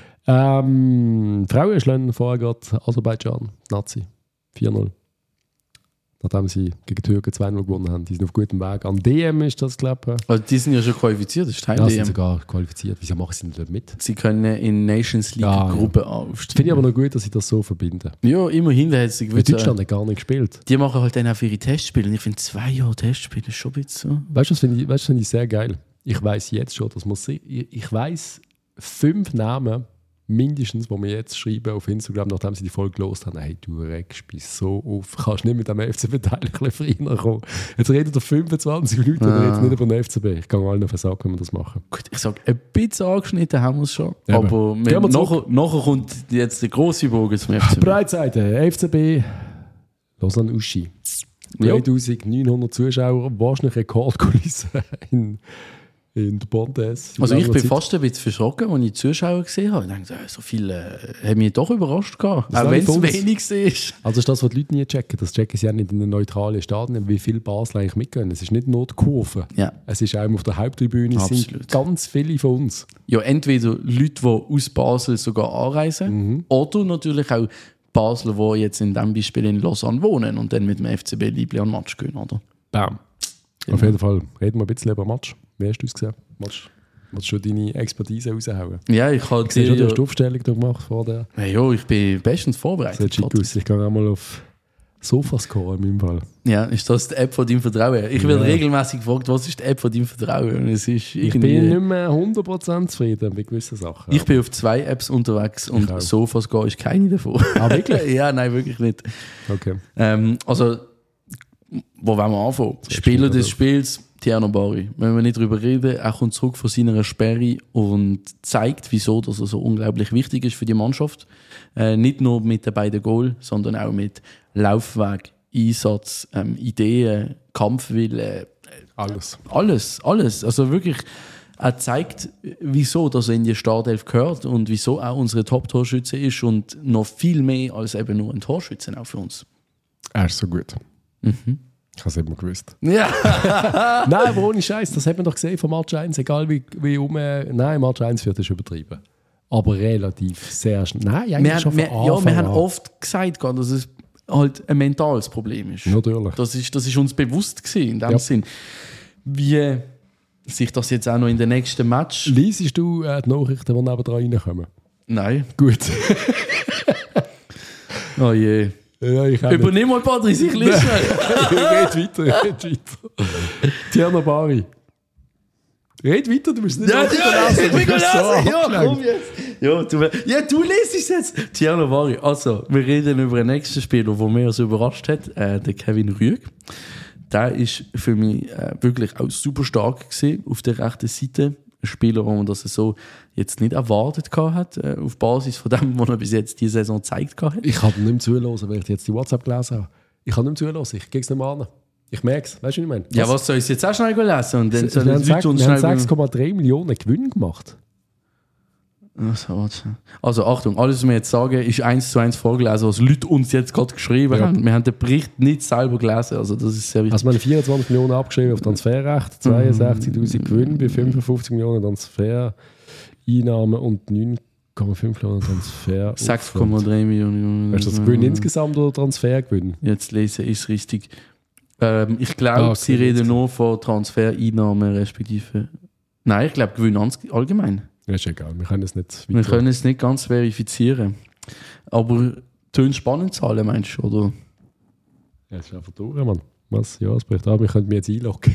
Frauen schlagen vorher gerade Aserbaidschan, Nazi, 4-0. Nachdem sie gegen die Türken 2-0 gewonnen haben. Die sind auf gutem Weg. An DM ist das, glaube ich. Also die sind ja schon qualifiziert, das ist Teil ja, DM. sind sogar qualifiziert. Wieso machen sie nicht mit? Sie können in Nations League Gruppen aufsteigen. Finde ich aber noch gut, dass sie das so verbinden. Ja, immerhin. Deutschland hat gar nicht gespielt. Die machen halt dann auch für ihre Testspiele. Und ich finde, 2 Jahre Testspiele ist schon ein bisschen so. Weißt du, das finde ich sehr geil. Ich weiss jetzt schon, dass ich weiss 5 Namen mindestens, die wir jetzt schreiben auf Instagram, nachdem sie die Folge gelost haben, hey, du regst mich so auf, kannst nicht mit dem FCB früher kommen. Jetzt redet er 25 Minuten oder jetzt nicht über den FCB. Ich kann allen versagen, wenn wir das machen. Gut, ich sage, ein bisschen angeschnitten haben wir es schon, ja, aber nachher kommt jetzt der grosse Bogen zum FCB. Breitseite, FCB, Lausanne Uschi. 3900 Zuschauer, wahrscheinlich Rekordkulisse in der Bondes. Also ich bin fast ein bisschen verschrocken, als ich die Zuschauer gesehen habe. Ich dachte, so viele haben mich doch überrascht gehabt, auch wenn es wenig ist. Also ist das, was die Leute nie checken. Das checken sie ja nicht in den neutralen Stadien, wie viele Basel eigentlich mitgehen. Es ist nicht nur die Kurve. Ja. Es ist auch auf der Haupttribüne sind ganz viele von uns. Ja, entweder Leute, die aus Basel sogar anreisen, oder natürlich auch Basler, die jetzt in diesem Beispiel in Lausanne wohnen und dann mit dem FCB Liebling an den Match gehen, oder? Bam. Genau. Auf jeden Fall reden wir ein bisschen über Match. Wie hast du es gesehen? Willst du schon deine Expertise raushauen? Ja, ich habe gesehen... Du hast die Aufstellung gemacht vor der... Ja, ich bin bestens vorbereitet. Das sieht schick aus. Ich gehe auch mal auf Sofascore in meinem Fall. Ja, ist das die App von deinem Vertrauen? Ich werde regelmäßig gefragt, was ist die App von deinem Vertrauen? Und es ist ich bin nicht mehr 100% zufrieden bei gewissen Sachen. Ich bin auf 2 Apps unterwegs und Sofascore ist keine davon. Ah, wirklich? Ja, nein, wirklich nicht. Okay. Also, wo wollen wir anfangen? Spieler des Spiels, Tierno Bari. Wenn wir nicht darüber reden, er kommt zurück von seiner Sperre und zeigt, wieso dass er so unglaublich wichtig ist für die Mannschaft. Nicht nur mit den beiden Goal, sondern auch mit Laufweg, Einsatz, Ideen, Kampfwille. Alles. Alles. Also wirklich, er zeigt, wieso dass er in die Startelf gehört und wieso auch unsere Top-Torschütze ist und noch viel mehr als eben nur ein Torschütze auch für uns. Er ist so gut. Ich habe es immer gewusst. Ja. Nein, aber ohne Scheiß, das hat man doch gesehen von Match 1, egal wie nein, Match 1 wird das übertrieben. Aber relativ sehr schnell. Nein, eigentlich schon von Anfang an. Wir haben oft gesagt, dass es halt ein mentales Problem ist. Natürlich. Das ist uns bewusst gewesen, in dem Sinn. Wie sich das jetzt auch noch in den nächsten Match... Liesest du die Nachrichten, die nebenan reinkommen? Nein. Gut. Oh je. Ja, übernimm mal, Patrice, ich lese. Red weiter. Tierno Bari. Red weiter, du musst nicht lesen. Ich bin lesen. Ja, komm jetzt. Ja, du lesest es jetzt. Tierno Bari. Also, wir reden über den nächsten Spieler, der mich so überrascht hat, der Kevin Rüegg. Der ist für mich wirklich auch super stark gewesen auf der rechten Seite. Ein Spieler, wo man das so jetzt nicht erwartet hat, auf Basis von dem, was er bis jetzt diese Saison gezeigt hat. Ich habe nicht mehr zulassen, weil ich jetzt die WhatsApp gelesen habe. Ich habe nicht mehr zulassen, ich gehe es nicht mehr an. Ich merke es, weißt du, was ich meine? Ja, was soll ich jetzt auch schnell lesen? Und dann wir haben 6,3 Millionen Gewinn gemacht. Also Achtung, alles, was wir jetzt sagen, ist 1:1 vorgelesen, was Leute uns jetzt gerade geschrieben haben. Wir haben den Bericht nicht selber gelesen, also das ist sehr wichtig. Also wir haben 24 Millionen abgeschrieben auf Transferrecht, 62'000 Gewinn bei 55 Millionen Transfereinnahmen und 9,5 Millionen Transfer. 6,3 Millionen. Ist das Gewinn insgesamt oder Transfergewinn? Jetzt lese ich es richtig. Ich glaube, sie reden nur von Transfereinnahmen respektive... Nein, ich glaube Gewinn allgemein. Ja, ist egal, wir können es nicht ganz verifizieren. Aber Tönt spannend zahlen, meinst du? Oder? Ja, es ist einfach durch, Mann. Was? Ja, es bricht ab, wir könnten mich jetzt einloggen.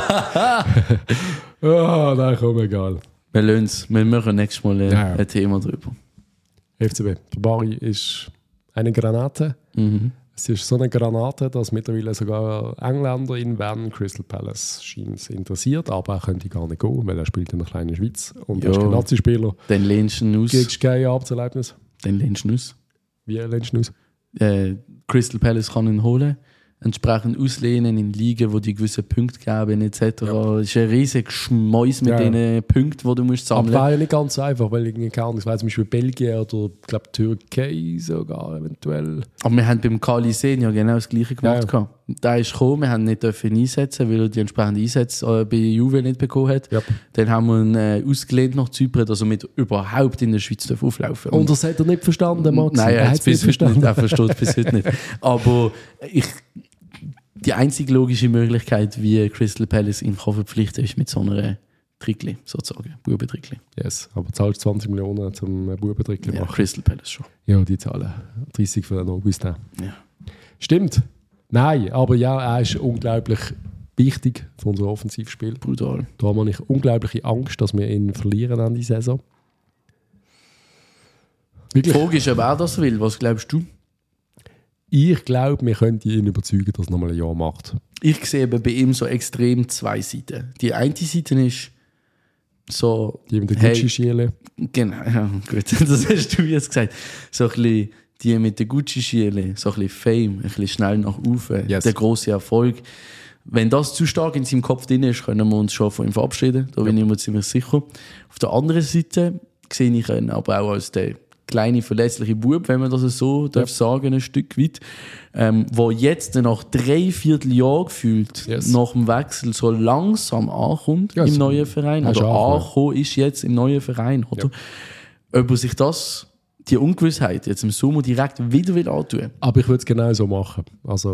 Nein, komm, egal. Wir machen nächstes Mal ein Thema drüber. FCB. Der Bari ist eine Granate. Es ist so eine Granate, dass mittlerweile sogar Engländer in Bern Crystal Palace scheint es interessiert, aber er könnte gar nicht gehen, weil er spielt in der kleinen Schweiz und er ist kein Nazi-Spieler. Dann lehnst du ihn aus. Kriegst kein Arbeitserlebnis. Dann lehnst du ihn aus. Wie lehnst du ihn aus? Crystal Palace kann ihn holen, entsprechend auslehnen in Ligen, wo die gewisse Punkte geben etc. Ja. Es ist ein riesiger Schmeiß mit den Punkten, die du musst sammeln. Aber war ja nicht ganz einfach, weil irgendwie keine Ahnung, ich weiss, zum Beispiel Belgien oder ich glaube Türkei sogar eventuell. Aber wir haben beim Kali Sen ja genau das Gleiche gemacht. Ja. Der ist gekommen, wir haben nicht dürfen einsetzen, weil er die entsprechenden Einsätze bei Juve nicht bekommen hat. Ja. Dann haben wir ihn ausgelehnt nach Zypern, dass er mit überhaupt in der Schweiz auflaufen darf. Und das hat er nicht verstanden, Max? Nein, er hat es bis heute nicht. Er versteht es bis heute nicht. Aber die einzige logische Möglichkeit, wie Crystal Palace ihn verpflichten kann, ist mit so einer Trickli, sozusagen, Bubentrickli. Yes, aber zahlst 20 Millionen zum Bubentrickli machen? Ja, Crystal Palace schon. Ja, die zahlen 30 für den August. Ja. Stimmt. Nein, aber ja, er ist unglaublich wichtig für unser Offensivspiel. Brutal. Da habe ich unglaubliche Angst, dass wir ihn verlieren an die Saison. Wirklich? Die Frage ist, ob er das will. Was glaubst du? Ich glaube, wir könnten ihn überzeugen, dass er nochmal ein Jahr macht. Ich sehe eben bei ihm so extrem zwei Seiten. Die eine Seite ist so... Die mit der Gucci-Schiele. Genau, ja, gut. Das hast du jetzt gesagt. So ein bisschen die mit der Gucci-Schiele, so ein bisschen Fame, ein bisschen schnell nach oben, der grosse Erfolg. Wenn das zu stark in seinem Kopf drin ist, können wir uns schon von ihm verabschieden. Da bin ich mir ziemlich sicher. Auf der anderen Seite sehe ich ihn aber auch als der kleine verlässliche Bub, wenn man das so darf sagen, ein Stück weit, wo jetzt nach 3/4 Jahren gefühlt nach dem Wechsel so langsam ankommt im neuen Verein oder angekommen ist jetzt im neuen Verein, oder? Ja. Ob er sich die Ungewissheit jetzt im Sommer direkt wieder will antun. Aber ich würde es genau so machen. Also,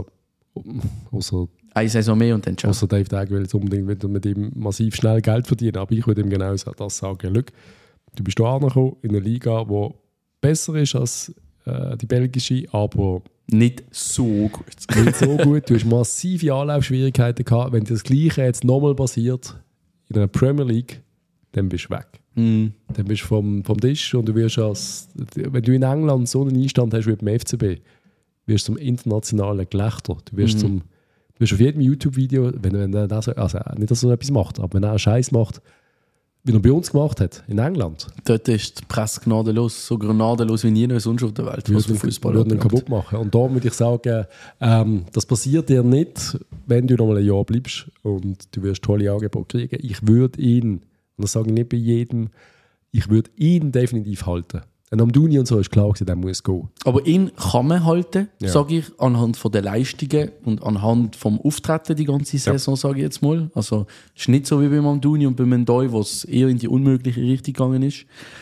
außer eine Saison mehr und dann schon. Außer Dave Dagg will jetzt unbedingt wieder mit ihm massiv schnell Geld verdienen, aber ich würde ihm genau das sagen. Schau, du bist hier angekommen in einer Liga, die besser ist als die belgische, aber nicht so gut. Nicht so gut. Du hast massive Anlaufschwierigkeiten gehabt. Wenn dir das Gleiche jetzt nochmal passiert in einer Premier League, dann bist du weg. Dann bist du vom Tisch und du wirst wenn du in England so einen Einstand hast wie beim FCB, wirst du zum internationalen Gelächter. Du wirst auf jedem YouTube-Video, wenn er das, also nicht, dass er etwas macht, aber wenn er einen Scheiß macht, wie er bei uns gemacht hat, in England. Dort ist die Presse gnadenlos, so gnadenlos wie nie sonst auf der Welt. Was Fußball würden ihn kaputt machen. Und da würde ich sagen, das passiert dir nicht, wenn du noch mal ein Jahr bleibst und du wirst tolle Angebote kriegen. Ich würde ihn, und das sage ich nicht bei jedem, ich würde ihn definitiv halten. Und Amdouni und so ist klar, der muss gehen. Aber ihn kann man halten, sage ich, anhand von der Leistungen und anhand vom Auftreten die ganze Saison, sage ich jetzt mal. Also es ist nicht so wie beim Amdouni und beim Ndoi, wo es eher in die unmögliche Richtung gegangen ist.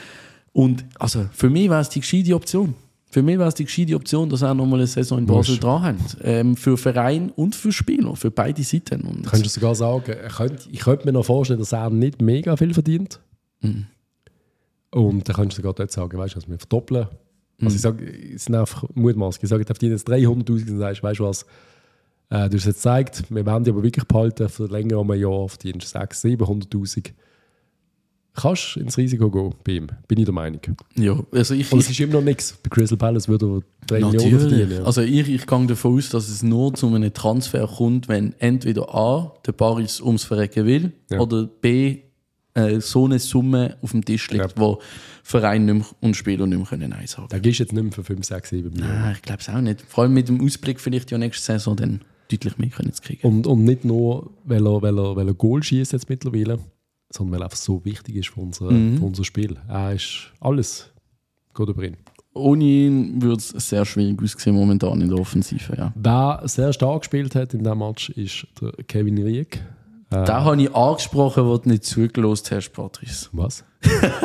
Und also für mich wäre es die gescheite Option. Für mich wäre es die gescheite Option, dass er nochmal eine Saison in Basel dran hat. Für Verein und für Spieler, für beide Seiten. Und kannst du sogar sagen, ich könnte mir noch vorstellen, dass er nicht mega viel verdient. Und dann kannst du sogar dort sagen, weißt du, dass wir verdoppeln. Also ich sage, es sind einfach Mutmaßungen. Ich sage, ich verdiene jetzt 300'000 und sagst, weißt du was, du hast es jetzt gezeigt, wir werden dich aber wirklich behalten, für länger als ein Jahr verdienst du 600'000, 700'000. Kannst du ins Risiko gehen bei ihm, bin ich der Meinung. Ja, also und es ist immer noch nichts. Bei Crystal Palace würde er 3 Millionen verdienen. Ja. Also ich gehe davon aus, dass es nur zu einem Transfer kommt, wenn entweder A, der Paris ums Verrecken will, oder B, so eine Summe auf dem Tisch liegt, wo Verein nicht mehr und Spieler nicht mehr Nein sagen können. Da gehst du jetzt nicht mehr für 5, 6, 7 Millionen. Nein, ich glaube es auch nicht. Vor allem mit dem Ausblick vielleicht ja nächste Saison dann deutlich mehr können zu kriegen. Und nicht nur, weil er Goal schießt jetzt mittlerweile, sondern weil er einfach so wichtig ist für unser Spiel. Er ist alles gut über ihn. Ohne ihn würde es sehr schwierig aussehen momentan in der Offensive. Ja. Wer sehr stark gespielt hat in diesem Match, ist der Kevin Rieck. Da habe ich angesprochen, was du nicht zugelassen hast, Patrice. Was?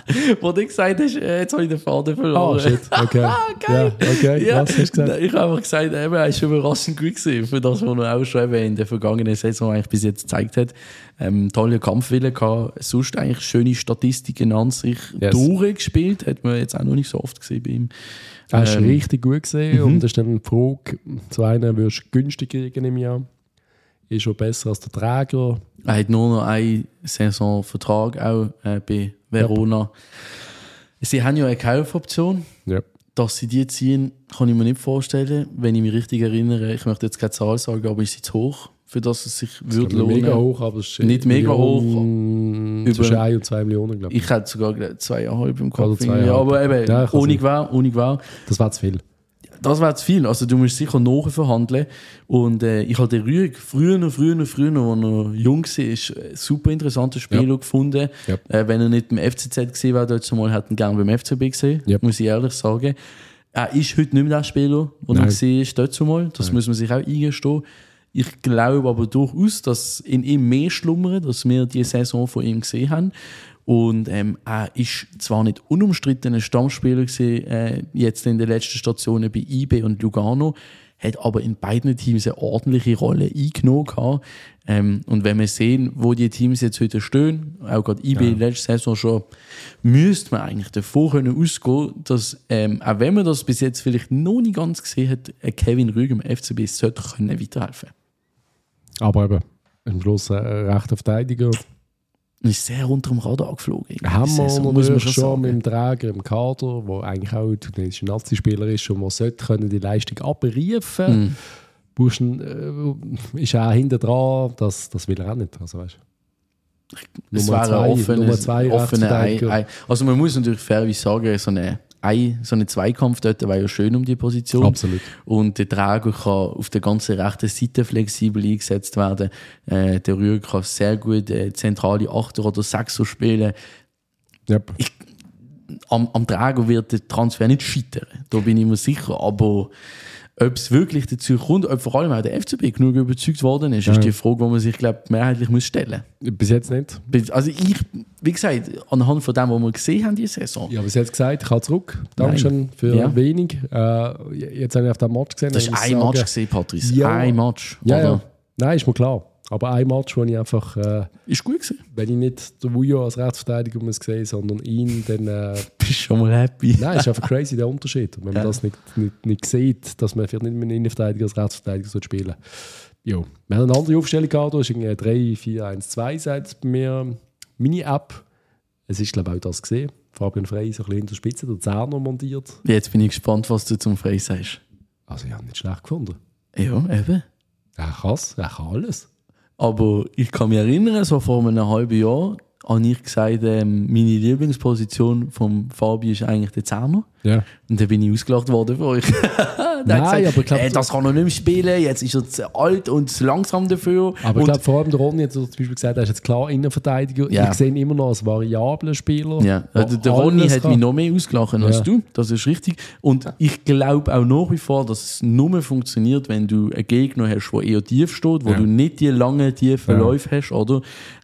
Wo du gesagt hast, jetzt habe ich den Faden verloren. Oh, shit, okay. Geil. Ja, okay, Ja. was hast du gesagt? Ich habe einfach gesagt, er ist überraschend gut gewesen, für das, was er auch schon eben in der vergangenen Saison eigentlich bis jetzt gezeigt hat. Tolle Kampfwille gehabt, sonst eigentlich schöne Statistiken an sich durchgespielt, hat man jetzt auch noch nicht so oft gesehen bei ihm. Er ist richtig gut gesehen und das ist dann die Frage, zu einem wirst du günstig kriegen im Jahr. Ist schon besser als der Träger. Er hat nur noch einen Saisonvertrag auch bei Verona. Ja. Sie haben ja eine Kaufoption. Ja. Dass sie die ziehen, kann ich mir nicht vorstellen. Wenn ich mich richtig erinnere, ich möchte jetzt keine Zahl sagen, aber ist sie zu hoch, für das es sich würde lohnen? Mega hoch, aber es ist nicht mega hoch. Zwischen 1 und 2 Millionen, glaube ich. Ich hätte sogar 2,5 im Kopf. Ja, aber eben, ja, ohne Gewehr. Das war zu viel. Das wäre zu viel. Also du musst sicher nachverhandeln. Und ich habe den Rüegg früher, als er jung war, ist ein super interessanter Spieler gefunden. Ja. Wenn er nicht beim FCZ gesehen wäre, dort zumal hätte ihn gerne beim FCB gesehen, muss ich ehrlich sagen. Er ist heute nicht mehr der Spieler, den er gesehen ist, dort zumal. Das muss man sich auch eingestehen. Ich glaube aber durchaus, dass in ihm mehr schlummert, als wir diese Saison von ihm gesehen haben. Und er ist zwar nicht unumstritten ein Stammspieler gewesen, jetzt in den letzten Stationen bei IB und Lugano, hat aber in beiden Teams eine ordentliche Rolle eingenommen gehabt. Und wenn wir sehen, wo die Teams jetzt heute stehen, auch gerade IB letzte Saison schon, müsste man eigentlich davor können ausgehen, dass, auch wenn man das bis jetzt vielleicht noch nicht ganz gesehen hat, Kevin Rüegg im FCB sollte können weiterhelfen. Aber eben, am Schluss rechter Verteidiger. Ist sehr unter dem Radar geflogen. Haben wir natürlich schon mit dem Träger im Kader, der eigentlich auch ein tunesischer Nazi-Spieler ist und man sollte die Leistung abrufen. Ist auch hinter dran, das will er auch nicht. Also, weißt, es wäre ein offener Also man muss natürlich fairerweise sagen, so eine Zweikampf dort war ja schön um die Position. Absolut. Und der Träger kann auf der ganzen rechten Seite flexibel eingesetzt werden. Der Rüegg kann sehr gut zentrale Achter oder Sechser spielen. Yep. Am Träger wird der Transfer nicht scheitern. Da bin ich mir sicher. Aber ob es wirklich dazu kommt, ob vor allem auch der FCB genug überzeugt worden ist, ist die Frage, die man sich, glaube ich, mehrheitlich muss stellen muss. Bis jetzt nicht. Also wie gesagt, anhand von dem, was wir gesehen haben diese Saison. Ja, bis jetzt gesagt, ich kann zurück. Dankeschön für wenig. Jetzt habe ich auf den Match gesehen. Das war ein Match gesehen, Patrice. Ja. Ein Match. Ja. Nein, ist mir klar. Aber ein Match, wo ich einfach... ist gut gewesen. Wenn ich nicht den Vujo als Rechtsverteidiger muss sehen, sondern ihn, dann... bist du schon mal happy. Nein, ist einfach crazy, der Unterschied. Und wenn man das nicht sieht, dass man vielleicht nicht mit einem Innenverteidiger als Rechtsverteidiger spielen sollte. Jo. Wir haben eine andere Aufstellung gehabt, da ist irgendwie 3-4-1-2, sagt bei mir meine App. Es ist, glaube ich, auch das gesehen. Fabian Frey so ein bisschen in der Spitze, der Zerner montiert. Jetzt bin ich gespannt, was du zum Frey sagst. Also ich habe nicht schlecht gefunden. Ja, eben. Er kann alles. Aber ich kann mich erinnern, so vor einem halben Jahr habe ich gesagt, meine Lieblingsposition von Fabi ist eigentlich der Zerner. Ja. Und dann bin ich ausgelacht worden von euch. Nein, gesagt, aber ich glaube... das kann er nicht mehr spielen, jetzt ist er zu alt und zu langsam dafür. Aber ich glaube, vor allem der Ronny hat zum Beispiel gesagt, er ist jetzt klar Innenverteidiger. Ja. Ich sehe ihn immer noch als variablen Spieler. Ja. Der Ronny hat mich noch mehr ausgelacht als du, das ist richtig. Und ich glaube auch nach wie vor, dass es nur funktioniert, wenn du einen Gegner hast, der eher tief steht, wo du nicht die langen, tiefen Läufe hast, oder?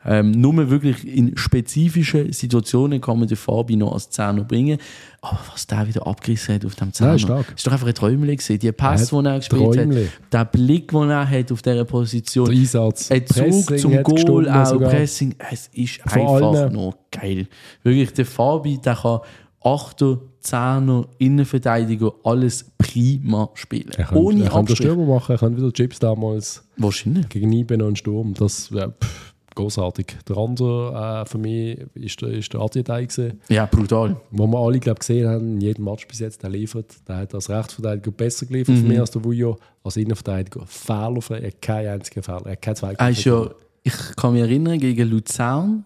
Nur wirklich in spezifischen Situationen kann man den Fabi noch als Zehner bringen. Aber was der wieder abgerissen hat auf dem Zehner, ist doch einfach ein Träumchen gewesen. Die Pass, die er gespielt hat, der Blick, den er hat auf dieser Position, der Einsatz, ein Zug zum Goal, auch Pressing, es ist einfach noch geil. Wirklich, der Fabi, der kann Achter, Zehner, Innenverteidiger, alles prima spielen. Ohne Abstrich. Er kann den Stürmer machen, er kann wieder Chips damals wahrscheinlich gegen IB noch einen Sturm. Das wäre großartig. Der andere für mich ist der Adjedei gesehen. Ja, brutal. Wo wir alle gesehen haben, in jedem Match bis jetzt, der liefert. Der hat als Rechtsverteidiger besser geliefert für mich als der Vujo. Als Innenverteidiger fehlerfrei. Er hat keinen einzigen Fehler. Er hat keine Zweikampf. Ich kann mich erinnern, gegen Luzern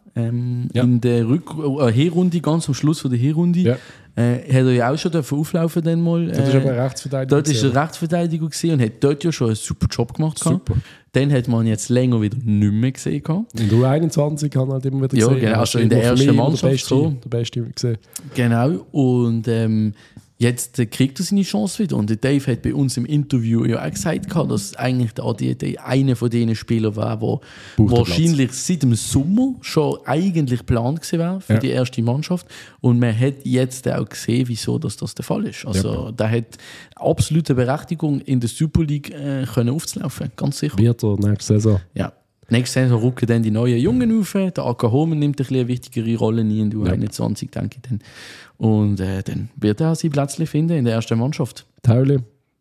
in der Hinrunde, ganz am Schluss von der Hinrunde, hat er ja auch schon auflaufen dann mal. Dort ist aber Rechtsverteidiger. Dort ist er Rechtsverteidiger gewesen und hat dort ja schon einen super Job gemacht. Super. Den hat man jetzt länger wieder nicht mehr gesehen. In der U21 haben halt immer wieder gesehen. Ja, genau, also in der ersten Mannschaft. Der Beste gesehen. Genau, und Jetzt kriegt er seine Chance wieder. Und der Dave hat bei uns im Interview ja auch gesagt, dass eigentlich der ADD einer von diesen Spielern war, der wahrscheinlich seit dem Sommer schon eigentlich geplant gewesen wäre für die erste Mannschaft. Und man hat jetzt auch gesehen, wieso das der Fall ist. Also der hat absolute Berechtigung, in der Super League können aufzulaufen, ganz sicher. Wird er nächste Saison. Ja. Nächste Saison rücken dann die neuen Jungen auf. Der AK Homen nimmt ein eine wichtigere Rolle in der U21, denke ich dann. Und dann wird er sein Plätzchen finden in der ersten Mannschaft. Tauli.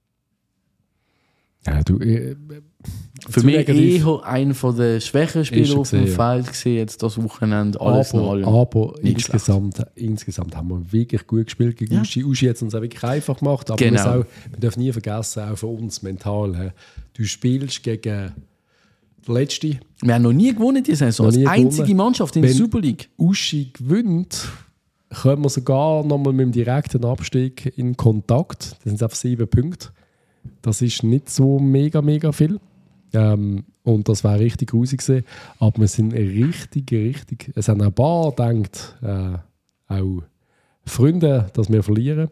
Ja, du... Für mich eher einer der schwächeren Spieler auf dem Feld gesehen, jetzt das Wochenende, alles noch allem. Aber insgesamt haben wir wirklich gut gespielt gegen Uschi. Uschi hat es uns auch wirklich einfach gemacht, aber wir dürfen nie vergessen, auch für uns mental. Du spielst gegen... Der letzte. Wir haben noch nie gewonnen diese Saison. Als einzige Mannschaft in der Super League. Wenn Uschi gewinnt, kommen wir sogar nochmal mit dem direkten Abstieg in Kontakt. Das sind einfach 7 Punkte. Das ist nicht so mega viel. Und das war richtig grusig gewesen. Aber wir sind richtig... Es haben ein paar gedacht, auch Freunde, dass wir verlieren.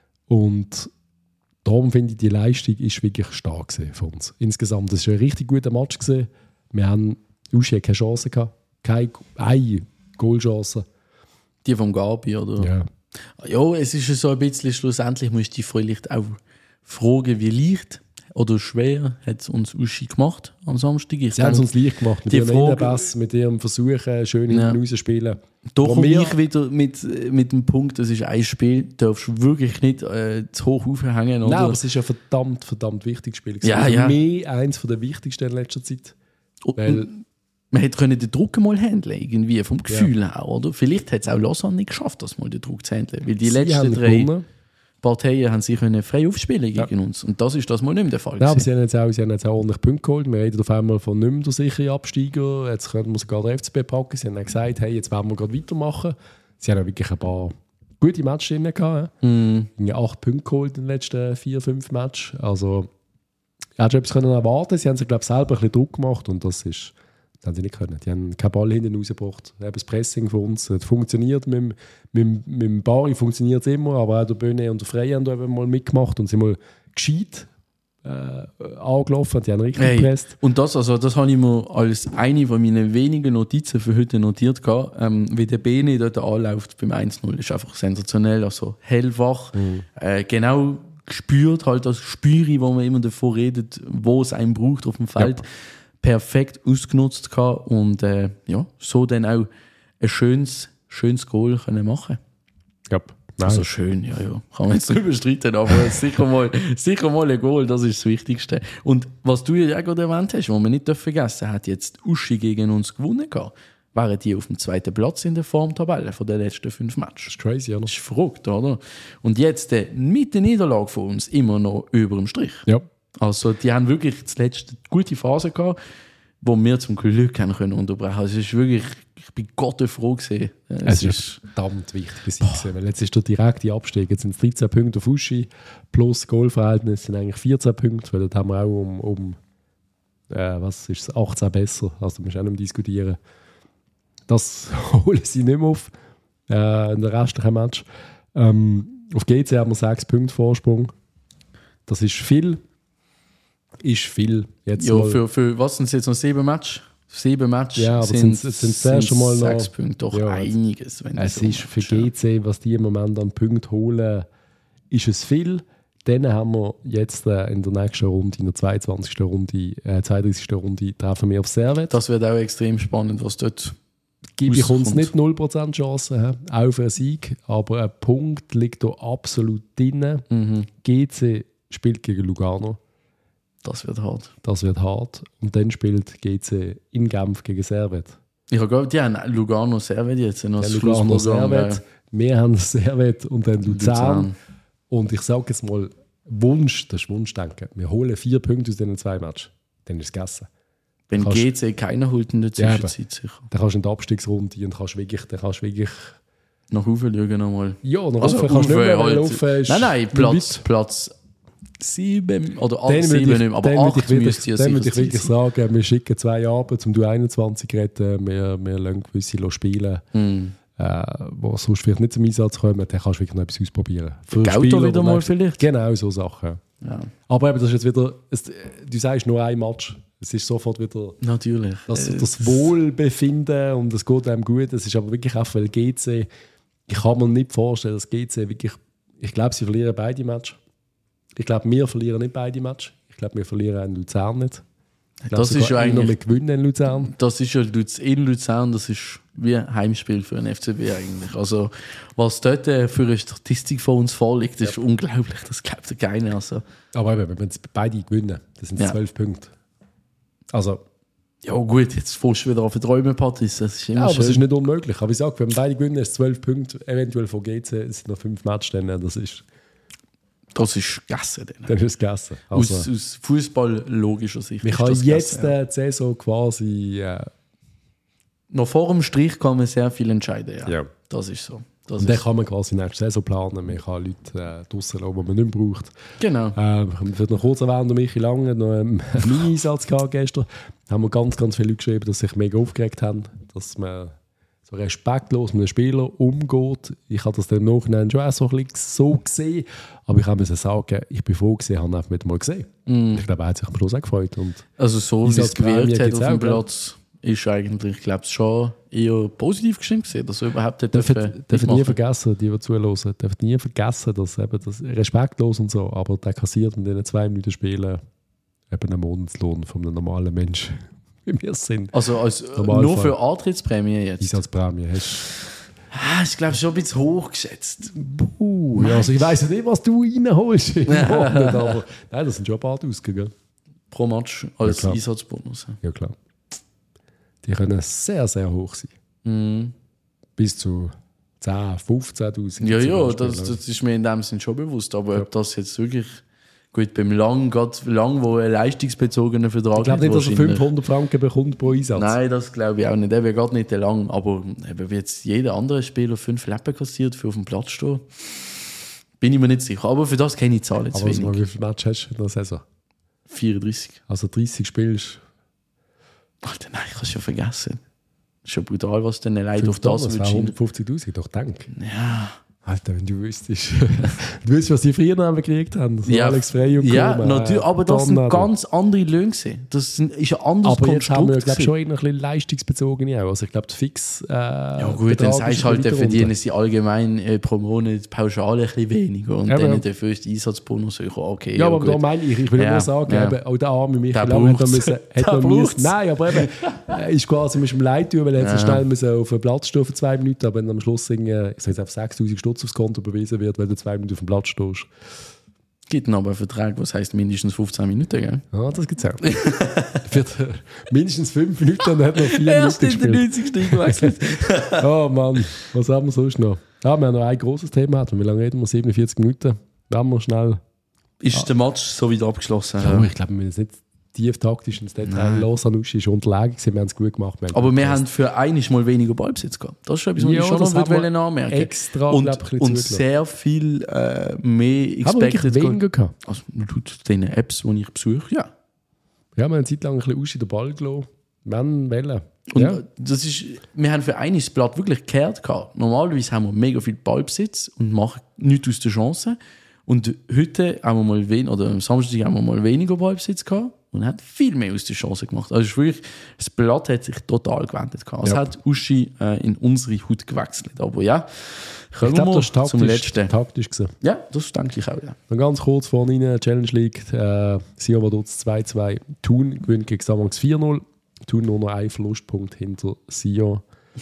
Und darum finde ich, die Leistung ist wirklich stark für uns. Insgesamt, das war ein richtig guter Match gewesen. Wir haben Uschi keine Chance gehabt. Keine Goalchance. Die vom Gabi, oder? Ja. Ja, es ist so ein bisschen, schlussendlich musst du dich vielleicht auch fragen, wie leicht oder schwer hat es uns Uschi gemacht am Samstag. Sie haben es uns leicht gemacht, mit ihrem Innenpass, mit ihrem Versuchen, schön hinten rausspielen. Doch komme ich wieder mit dem Punkt, das ist ein Spiel, darfst du wirklich nicht zu hoch aufhängen. Oder? Nein, aber es ist ein verdammt wichtiges Spiel. Ja. Für mich eines der wichtigsten in letzter Zeit. Weil man hätte den Druck mal handeln irgendwie vom Gefühl her, oder? Vielleicht hat es auch Lausanne nicht geschafft, das mal den Druck zu handeln, weil die letzten 3 Parteien haben sich frei aufspielen gegen uns. Und das ist das mal nicht mehr der Fall. Ja, aber sie haben jetzt auch ordentlich Punkte geholt. Wir reden auf einmal von nicht mehr der sichere Absteiger. Jetzt können wir sogar den FCB packen. Sie haben gesagt, hey, jetzt werden wir gerade weitermachen. Sie haben auch wirklich ein paar gute Matches drin gehabt. 8 Punkte geholt in den letzten 4-5 Matches. Also, ich hätte schon etwas erwarten. Sie haben sich, glaube ich, selber ein bisschen Druck gemacht und das haben sie nicht können. Die haben keinen Ball hinten rausgebracht. Das Pressing für uns funktioniert. Mit dem Bari funktioniert es immer, aber auch der Böhne und der Frey haben da eben mal mitgemacht und sind mal gescheit angelaufen. Die haben richtig gepresst. Und das habe ich mir als eine von meinen wenigen Notizen für heute notiert gehabt. Wie der Bene dort anläuft beim 1-0, ist einfach sensationell. Also hellwach. Genau gespürt, halt das Spüri, wo man immer davor redet, wo es einen braucht auf dem Feld. Ja. Perfekt ausgenutzt gehabt und so dann auch ein schönes Goal können machen. Ja, also schön, ja. Kann man jetzt drüber streiten, aber sicher mal ein Goal, das ist das Wichtigste. Und was du ja gerade erwähnt hast, was man nicht vergessen hat jetzt Uschi gegen uns gewonnen gehabt, waren die auf dem 2. Platz in der Formtabelle von den letzten 5 Matches. Das ist crazy, oder? Das ist verrückt, oder? Und jetzt mit der Niederlage von uns immer noch über dem Strich. Ja. Also die haben wirklich zuletzt eine gute Phase gehabt, wo wir zum Glück haben können unterbrechen. Also es ist wirklich, ich bin Gott froh gewesen. Es ist verdammt wichtig, weil jetzt ist der direkte Abstieg. Jetzt sind es 13 Punkte auf Uschi plus Goalverhältnis sind eigentlich 14 Punkte, weil dort haben wir auch was ist es, 18 besser. Also da müssen wir auch nicht mehr diskutieren. Das holen sie nicht mehr auf in der restlichen Match. Auf GC haben wir 6 Punkte Vorsprung. Das ist viel. Jetzt ja, für was sind es jetzt noch 7 Matches? 7 Matches ja, aber sind zuerst schon mal noch 6 Punkte, doch ja, einiges. Wenn es ist für GC, was die im Moment an Punkten holen, ist es viel. Dann haben wir jetzt in der nächsten Runde, in der 32. Runde, treffen wir auf Servet. Das wird auch extrem spannend, was dort gebe ich uns nicht 0% Chance, auch für einen Sieg, aber ein Punkt liegt da absolut drin. GC spielt gegen Lugano. Das wird hart. Und dann spielt GC in Genf gegen Servet. Ich habe gehört, die haben Lugano Servet jetzt noch das Lugano Servet. Wir haben Servet und dann Luzern. Und ich sage jetzt mal, das ist Wunschdenken. Wir holen 4 Punkte aus diesen 2 Matches. Dann ist es gegessen. Wenn GC keiner holt in der Zwischenzeit, sicher. Dann kannst du in die Abstiegsrunde und kannst wirklich nach oben schauen nochmal. Ja, nach oben kannst du nicht mehr laufen. Nein, Platz 7 oder 8, 7 nicht mehr, aber 8 müsst ihr sicher. Dann würde ich wirklich sagen, wir schicken 2 Abend, um die 21 zu retten. Wir lassen gewisse spielen. die sonst vielleicht nicht zum Einsatz kommen, dann kannst du wirklich noch etwas ausprobieren. Für Gauto wieder mal vielleicht? Genau, so Sachen. Ja. Aber eben, das ist jetzt wieder, du sagst nur ein Match, es ist sofort wieder natürlich. Das Wohlbefinden und es geht einem gut. Es ist aber wirklich auch, weil GC, ich kann mir nicht vorstellen, dass GC wirklich, ich glaube, sie verlieren beide Matches. Ich glaube, wir verlieren nicht beide Matches. Ich glaube, wir verlieren in Luzern nicht. Ich glaube, das ist ja eigentlich, noch mit Gewinnen in Luzern. Das ist ja in Luzern, das ist wie ein Heimspiel für einen FCB eigentlich. Also, was dort für eine Statistik von uns vorliegt, das ist unglaublich. Das glaubt ja keiner. Also. Aber eben, wenn sie beide gewinnen, das sind 12 Punkte. Also, ja gut, jetzt fährst du wieder auf den Träumen, Patrice. Das ist immer aber schön. es ist nicht unmöglich. Aber ich sage, wenn beide gewinnen, ist 12 Punkte, eventuell von GC, es sind noch 5 Matches, dann das ist gegessen. Dann ist es gegessen. Also, aus Fußball-logischer Sicht. Wir können jetzt die Saison quasi... noch vor dem Strich kann man sehr viel entscheiden. Ja. Das ist so. Und dann kann man quasi nächste Saison planen. Man kann Leute draussen lassen, die man nicht mehr braucht. Genau. Ich würde noch kurz erwähnen, Michi Lange noch einen Mini-Einsatz gehabt gestern. Da haben wir ganz, ganz viele Leute geschrieben, dass sie sich mega aufgeregt haben, dass man so respektlos mit einem Spieler umgeht. Ich habe das dann im Nachhinein schon auch so ein bisschen so gesehen. Aber ich muss sagen, ich bin froh gewesen, habe ihn einfach mal gesehen. Ich glaube, er hat sich am Schluss auch gefreut. Und also so, wie es gewirkt hat auf dem Platz, ist eigentlich, ich glaube, schon eher positiv gestimmt gewesen, dass er überhaupt dürfen nie vergessen, die zuhören, dürfen nie vergessen, dass eben das respektlos und so, aber der kassiert mit diesen 2 Minuten Spielen eben einen Monatslohn von einem normalen Menschen, wie wir es sind. Also nur für Antrittsprämie jetzt? Einsatzprämie hast ich glaube schon ein bisschen hoch geschätzt. Ja, also ich weiss nicht, was du reinholst im Monat, aber nein, das sind schon ein paar ausgegangen. Pro Match als Einsatzbonus. Ja klar. Die können sehr, sehr hoch sein. Bis zu 10.000, 15.000. Ja, das ist mir in dem Sinn schon bewusst. Aber ob das jetzt wirklich gut beim Lang, wo ein leistungsbezogener Vertrag ist. Ich glaube nicht, dass er 500 Franken bekommt pro Einsatz. Nein, das glaube ich auch nicht. Der wäre gerade nicht lang. Aber wenn jetzt jeder andere Spieler 5 Lappen kassiert für auf dem Platz stehen, bin ich mir nicht sicher. Aber für das kenne ich die Zahlen zu wenig. Aber wie viele Matches hast du in der Saison? 34. Also 30 spielst. Alter, nein, ich kann es schon vergessen. Das ist schon brutal, was denn Leute auf das wird. 150'000, doch denk. Ja. Alter, wenn du wüsstest. Du weißt, was sie früher noch gekriegt haben. So ja, Alex Frey und ja, natürlich, aber das sind ganz andere Löhne. Das ist ein anderes aber Konstrukt. Jetzt haben wir, glaube ich, schon ein bisschen leistungsbezogene auch. Also ich glaube, fix... ja gut, dann sagst du halt, dann verdienen sie allgemein pro Monat pauschal ein bisschen weniger. Und dann der first Einsatzbonus höher. Okay, ja, aber da meine ich will nur sagen, eben, auch der arme Michael Lang hätte müssen... Nein, aber eben, ist quasi mit dem Leid tun, weil er jetzt so schnell auf den Platz stehen für 2 Minuten, aber dann am Schluss, ich sage jetzt einfach 6'000 Stutz aufs Konto bewiesen wird, weil du 2 Minuten auf dem Platz stehst. Gibt aber einen Vertrag, was heisst mindestens 15 Minuten, gell? Ja, das gibt es auch. Für mindestens 5 Minuten, dann hat noch 4 Minuten Erst in der 90. gewechselt. Oh Mann, was haben wir sonst noch? Ja, wir haben noch ein grosses Thema. Wie lange reden wir? 47 Minuten. Werden wir schnell... Ist der Match so wieder abgeschlossen? Ja, ich glaube, wir müssen jetzt tief taktisch ins Detail. Lausanne-Uschi ist unterlegen, wir haben es gut gemacht. Aber wir haben für einiges mal weniger Ballbesitz gehabt. Das ist schon etwas, was ich schon noch anmerken extra und sehr viel mehr expected. Haben wir weniger gehabt? Also laut den Apps, die ich besuche, ja. Ja, wir haben eine Zeit lang ein bisschen Uschi den Ball gelassen. Wir haben wollen. Und das ist, wir haben für einiges Blatt wirklich gekehrt gehabt. Normalerweise haben wir mega viel Ballbesitz und machen nichts aus der Chance. Und heute haben wir mal weniger, oder am Samstag haben wir mal weniger Ballbesitz gehabt und hat viel mehr aus der Chance gemacht. Also wirklich, das Blatt hat sich total gewendet gehabt. Es hat Uschi in unsere Haut gewechselt. Aber ja, ich glaube, das war taktisch gewesen. Ja, das denke ich auch, ja. Und ganz kurz vorhin rein, Challenge League, Sion Vaduz 2-2, Thun gewinnt gegen Samax 4-0. Thun nur noch einen Verlustpunkt hinter Sion.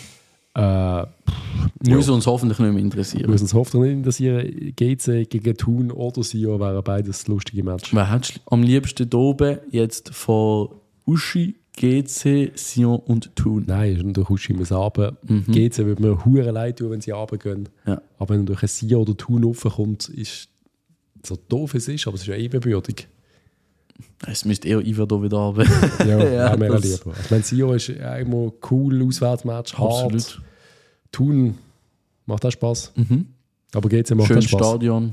Muss uns hoffentlich nicht mehr interessieren. Muss uns hoffentlich nicht interessieren. GC gegen Thun oder Sion wären beides lustige Matches. Wer hättest du am liebsten hier oben jetzt von Uschi, GC, Sion und Thun? Nein, durch Uschi muss runter. GC würde mir hure leid tun, wenn sie runtergehen. Ja. Aber wenn durch ein Sion oder Thun raufkommt, ist so doof es ist, aber es ist ja ebenbürtig. Es müsste eher Iver hier wieder haben. Ja, mehr lieber. Ich meine, Sion ist immer cool, Auswärtsmatch, hart. Absolut. Thun macht auch Spaß. Aber GC macht auch Spaß. Schönes Stadion.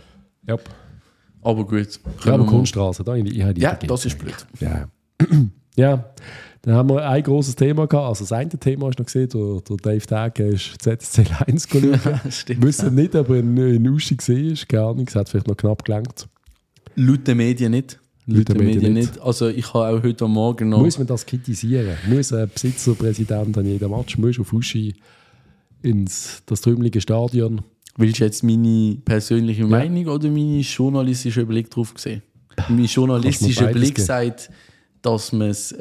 Ja. Aber gut. Ja, aber Kunststraße, da in die ja, das ist blöd. Ja. Ja, dann haben wir ein grosses Thema gehabt. Also das eine Thema hast du noch gesehen, der Dave Dagge ist ZSC 1 schauen. Stimmt. Wissen nicht, ob er in Uschi gesehen ist. Keine Ahnung, es hat vielleicht noch knapp gelangt. Laut den Medien nicht. Also ich habe auch heute Morgen noch... Muss man das kritisieren? Muss ein Besitzerpräsident an jedem Match auf Uschi ins das trümmelige Stadion? Willst du jetzt meine persönliche Meinung oder meine journalistische Blick drauf sehen? Mein journalistischer Blick sagt, dass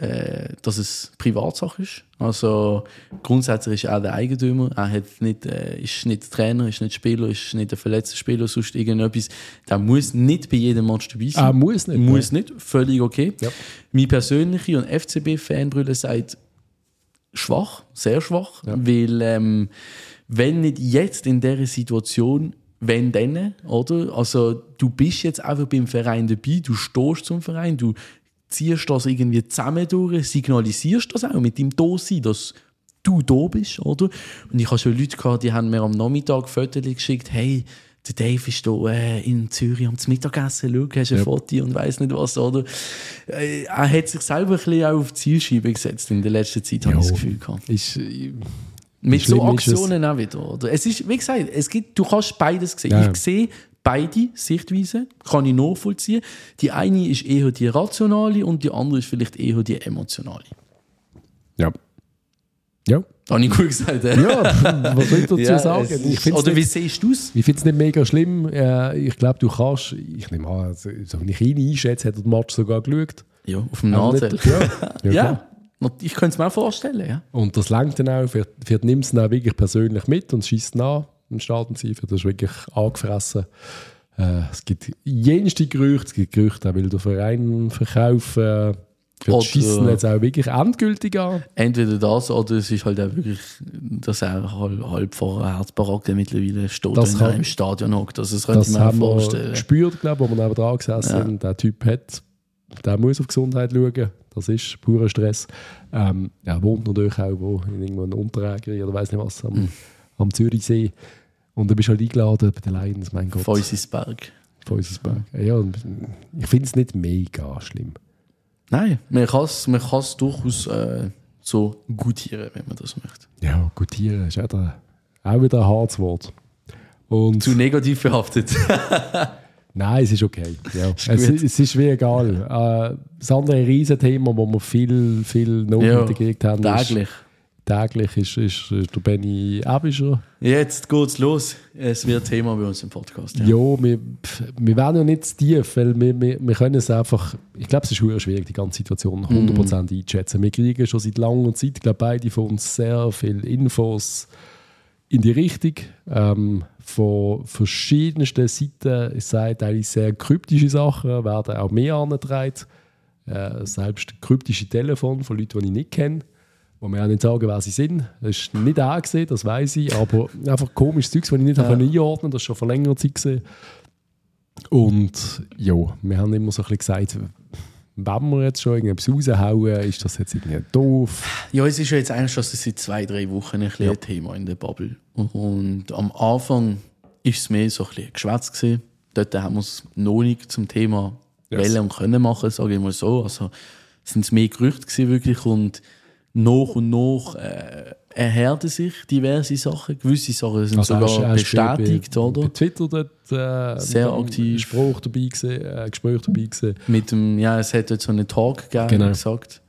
es Privatsache ist. Also grundsätzlich ist er der Eigentümer. Er hat nicht, ist nicht Trainer, ist nicht Spieler, ist nicht ein verletzter Spieler, sonst irgendetwas. Der muss nicht bei jedem Match dabei sein. Muss nicht. Muss nicht, völlig okay. Ja. Meine persönliche und FCB-Fanbrille sagt schwach, sehr schwach, weil wenn nicht jetzt in dieser Situation, wenn dann, oder? Also du bist jetzt einfach beim Verein dabei, du stehst zum Verein, du ziehst das irgendwie zusammen durch, signalisierst das auch mit dem Da-Sein, dass du da bist, oder? Und ich habe schon Leute gehabt, die haben mir am Nachmittag Fotos geschickt, hey, der Dave ist hier in Zürich am Mittagessen, schau, hast ein Foto und weiss nicht was, oder? Er hat sich selber ein bisschen auch auf die Zielscheibe gesetzt in der letzten Zeit, habe ich das Gefühl gehabt. Mit so Aktionen auch wieder, oder? Es ist, wie gesagt, du kannst beides sehen. Ja. Ich sehe beide Sichtweisen, kann ich nachvollziehen. Die eine ist eher die rationale und die andere ist vielleicht eher die emotionale. Ja. Ja. Habe ich gut gesagt, Ja, was soll ich dazu sagen? Oder wie siehst du es? Ich finde es nicht mega schlimm. Ich glaube, du kannst, ich nehme an, so, wenn ich ihn einschätze, hat er den Match sogar geschaut. Ja, auf dem Nadel. Ja. Ich könnte es mir auch vorstellen, ja. Und das langt dann auch, für nimmt es dann auch wirklich persönlich mit und schießt nach. Dann starten sie, das ist wirklich angefressen. Es gibt jenste Gerüchte, es gibt Gerüchte, auch weil der Verein verkaufen. Für das Schießen jetzt auch wirklich endgültig an. Entweder das oder es ist halt auch wirklich, dass er halb vor einer Herzbaracke mittlerweile steht und im Stadion hockt. Also das könnte ich mir vorstellen. Wir gespürt, glaube ich, wo wir neben dran gesessen sind. Der Typ der muss auf Gesundheit schauen. Das ist purer Stress. Er wohnt natürlich auch in irgendeinem Unterägeri oder weiss nicht was am Zürichsee. Und du bist halt eingeladen bei den Lions, mein Gott. Feusisberg. Ja, und ich finde es nicht mega schlimm. Nein, man kann es durchaus so gutieren, wenn man das möchte. Ja, gutieren ist auch wieder ein hartes Wort. Und zu negativ behaftet. Nein, es ist okay. Ja. Es ist wie egal. Das andere Riesenthema, wo wir viel Not dagegen haben, täglich ist der Benny Abischer. Jetzt geht's los. Es wird Thema bei uns im Podcast. Ja, wir werden ja nicht zu tief, weil wir können es einfach, ich glaube, es ist sehr schwierig, die ganze Situation 100% einzuschätzen. Wir kriegen schon seit langer Zeit, ich glaube, beide von uns sehr viele Infos in die Richtung. Von verschiedensten Seiten, es sagt eigentlich sehr kryptische Sachen, werden auch mehr angetragen. Selbst kryptische Telefone von Leuten, die ich nicht kenne, wo wir auch nicht sagen, wer sie sind. Das ist nicht er gesehen, das weiß ich, aber einfach komisches Zeugs, das ich nicht einordnen konnte, das ist schon vor längerer Zeit gesehen. Und ja, wir haben immer so ein bisschen gesagt, wenn wir jetzt schon irgendetwas raushauen, ist das jetzt irgendwie doof. Ja, es ist ja jetzt eigentlich schon seit 2-3 Wochen ein Thema in der Bubble. Und am Anfang war es mehr so ein bisschen Geschwätz gewesen. Dort haben wir es noch nicht zum Thema wollen und können machen, sage ich mal so. Also sind es mehr Gerüchte gewesen, wirklich. Und nach erhärten sich diverse Sachen. Gewisse Sachen sind also sogar bestätigt, oder? Bei Twitter dort sehr aktiv. Gespräch dabei gewesen. Mit dem, es hat dort so einen Talk gegeben, gesagt.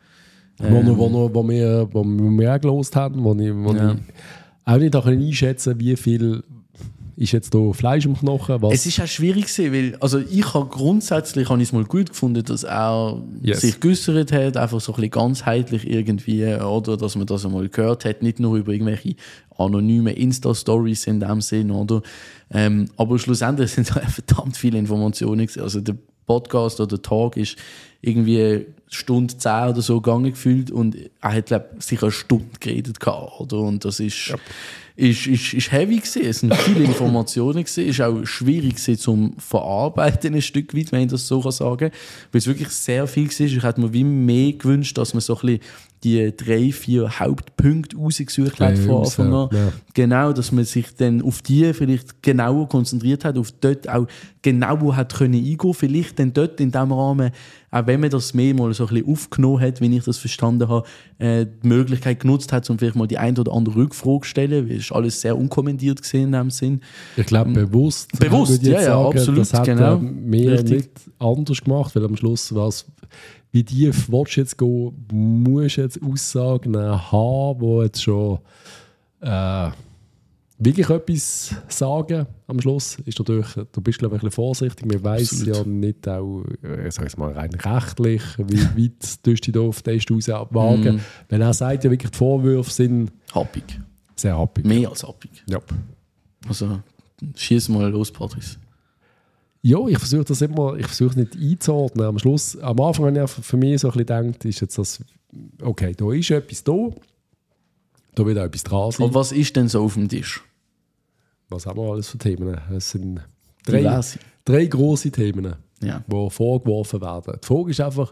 Wo wir auch gelost haben, wo ich auch nicht einschätzen konnte, wie viel ist jetzt da Fleisch im Knochen. Es ist auch schwierig gewesen, weil also ich habe grundsätzlich es mal gut gefunden, dass er sich geäussert hat, einfach so ein bisschen ganzheitlich irgendwie, oder dass man das einmal gehört hat, nicht nur über irgendwelche anonyme Insta-Stories in dem Sinn, oder? Aber schlussendlich sind da verdammt viele Informationen gewesen. Also der Podcast oder der Talk ist irgendwie Stunde 10 oder so gegangen gefühlt und er hat, glaube ich, sicher eine Stunde geredet gehabt, oder? Und das ist heavy gewesen. Es sind viele Informationen gewesen. Es ist auch schwierig gewesen zum Verarbeiten ein Stück weit, wenn ich das so sagen kann. Weil es wirklich sehr viel war. Ich hätte mir wie mehr gewünscht, dass man so ein bisschen die 3-4 Hauptpunkte rausgesucht hat von Anfang an. Ja. Genau, dass man sich dann auf die vielleicht genauer konzentriert hat, auf dort auch genauer hat können eingehen, vielleicht dann dort in diesem Rahmen auch wenn man das mehrmals so ein bisschen aufgenommen hat, wenn ich das verstanden habe, die Möglichkeit genutzt hat, um vielleicht mal die ein oder andere Rückfrage zu stellen, weil es ist alles sehr unkommentiert gesehen in dem Sinn. Ich glaube, bewusst, würde ich sagen, absolut, das hat genau. mehr nicht anders gemacht, weil am Schluss war es, wie tief willst du jetzt gehen, musst du jetzt Aussagen haben, die jetzt schon wirklich etwas sagen am Schluss. Ist natürlich, du bist, glaube ich, ein bisschen vorsichtig. Man weiss ja nicht auch, sag ich mal, rein rechtlich, wie weit du dich da auf den Test raus abwagen. Weil er sagt ja wirklich, die Vorwürfe sind happig. Sehr happig. Mehr als happig. Ja. Also, schieß mal los, Patrice. Ja, ich versuche das immer, nicht einzuordnen. Am Schluss, am Anfang habe ich für mich so ein bisschen gedacht, ist jetzt das, okay, da ist etwas da wird auch etwas dran sein. Und was ist denn so auf dem Tisch? Was haben wir alles für Themen? Es sind drei grosse Themen, die vorgeworfen werden. Die Frage ist einfach,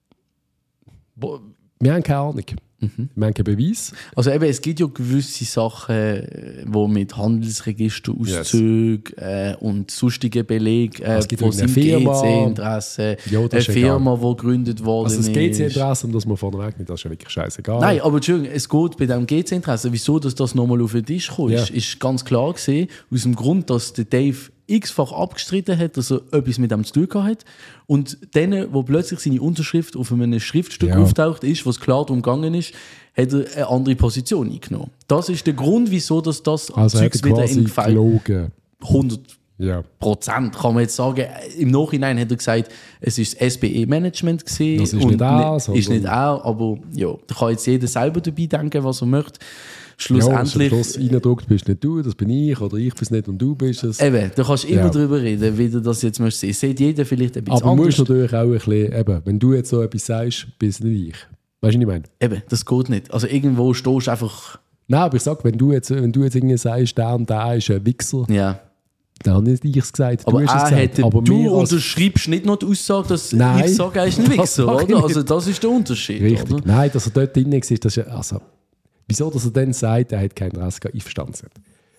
wir haben keine Ahnung. Wir haben keinen Beweis. Also eben, es gibt ja gewisse Sachen, die mit Handelsregisterauszügen und sonstigen Belegen von seinem GC-Interesse, eine Firma, die gegründet worden ist. Also das GC-Interesse, um das mal vorneweg nicht, das ist ja wirklich scheißegal. Nein, aber Entschuldigung, es geht bei diesem GC-Interesse, wieso dass das nochmal auf den Tisch kommt, ist ganz klar gesehen, aus dem Grund, dass der Dave x-fach abgestritten hat, dass er etwas mit dem zu tun gehabt hat. Und denen, wo plötzlich seine Unterschrift auf einem Schriftstück auftaucht ist, was klar darum gegangen ist, hat er eine andere Position eingenommen. Das ist der Grund, wieso das Zeugs wieder in Gefälle... 100% kann man jetzt sagen. Im Nachhinein hat er gesagt, es ist das SBE-Management gewesen. Das ist nicht er. Ist nicht er, aber ja, da kann jetzt jeder selber dabei denken, was er möchte. Schlussendlich... Ja, Schluss reindruckt, bist nicht du, das bin ich, oder ich bin es nicht und du bist es. Eben, da kannst du immer drüber reden, wie du das jetzt möchtest sehen. Sieht jeder vielleicht ein bisschen aber anders. Aber du musst natürlich auch ein bisschen, eben, wenn du jetzt so etwas sagst, bist es nicht ich. Weißt du, was ich meine? Eben, das geht nicht. Also irgendwo stehst du einfach... Nein, aber ich sage, wenn du jetzt irgendwie sagst, der und der ist ein Wichser, dann habe nicht ich es gesagt, aber du hast es gesagt. Aber du unterschreibst nicht noch die Aussage, dass ich sage, er ist ein Wichser, oder? Also das ist der Unterschied, richtig. Oder? Nein, dass er dort drin war, das ist also... Wieso, dass er dann sagt, er hat kein Interesse gehabt, ich verstand es nicht.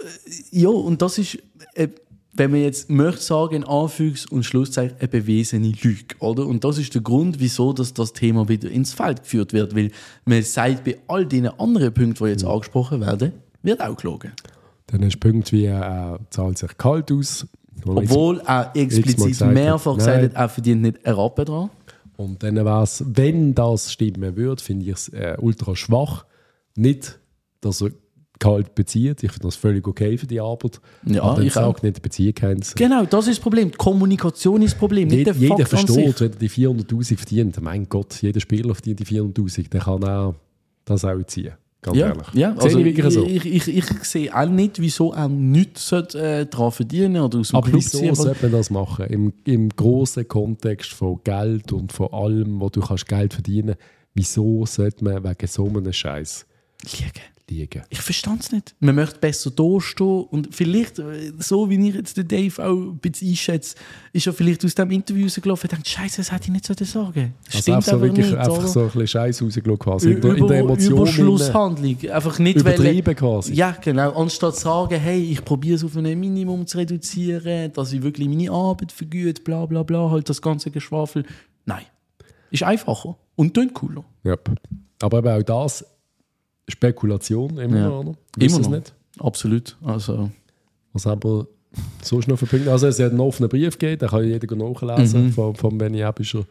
Ja, und das ist, wenn man jetzt möchte sagen, in Anführungs- und Schlusszeichen, eine bewiesene Lüge, oder? Und das ist der Grund, wieso dass das Thema wieder ins Feld geführt wird, weil man sagt, bei all den anderen Punkten, die jetzt angesprochen werden, wird auch gelogen. Dann hast du Punkte wie, zahlt sich kalt aus. Obwohl er explizit mehrfach gesagt hat, er verdient nicht einen Rappen dran. Und dann war es, wenn das stimmen würde, finde ich es ultra schwach. Nicht, dass er Gehalt bezieht. Ich finde das völlig okay für die Arbeit. Ja, aber ich sage nicht, beziehe keins. Genau, das ist das Problem. Die Kommunikation ist das Problem, nicht der jeder Fakt versteht, wenn er die 400'000 verdient. Mein Gott, jeder Spieler verdient die 400'000. Der kann auch das auch ziehen. Ganz ehrlich. Ja, also ich sehe auch nicht, wieso er nichts daran verdienen oder aus dem aber Club wieso ziehen. sollte man das machen? Im grossen Kontext von Geld und von allem, wo du kannst Geld verdienen kannst, wieso sollte man wegen so einem Scheiß liegen? Ich verstehe es nicht. Man möchte besser dastehen und vielleicht, so wie ich jetzt den Dave auch ein bisschen einschätze, ist er vielleicht aus diesem Interview rausgelaufen und denkt, Scheiße, das hätte ich nicht sagen. Das stimmt also einfach nicht. Einfach so ein bisschen Scheiß rausgelassen quasi. In der Emotion. Überschlusshandlung. Einfach nicht übertrieben quasi. Ja, genau. Anstatt zu sagen, hey, ich probiere es auf ein Minimum zu reduzieren, dass ich wirklich meine Arbeit vergüte, bla bla bla, halt das ganze Geschwafel. Nein. Ist einfacher und klingt cooler. Ja. Aber eben auch das Spekulation immer noch. Immer noch. Nicht? Absolut. Also. Was aber sonst noch für Punkte? Also es hat einen offenen Brief gegeben, den kann jeder nachlesen von Benny Ebischer,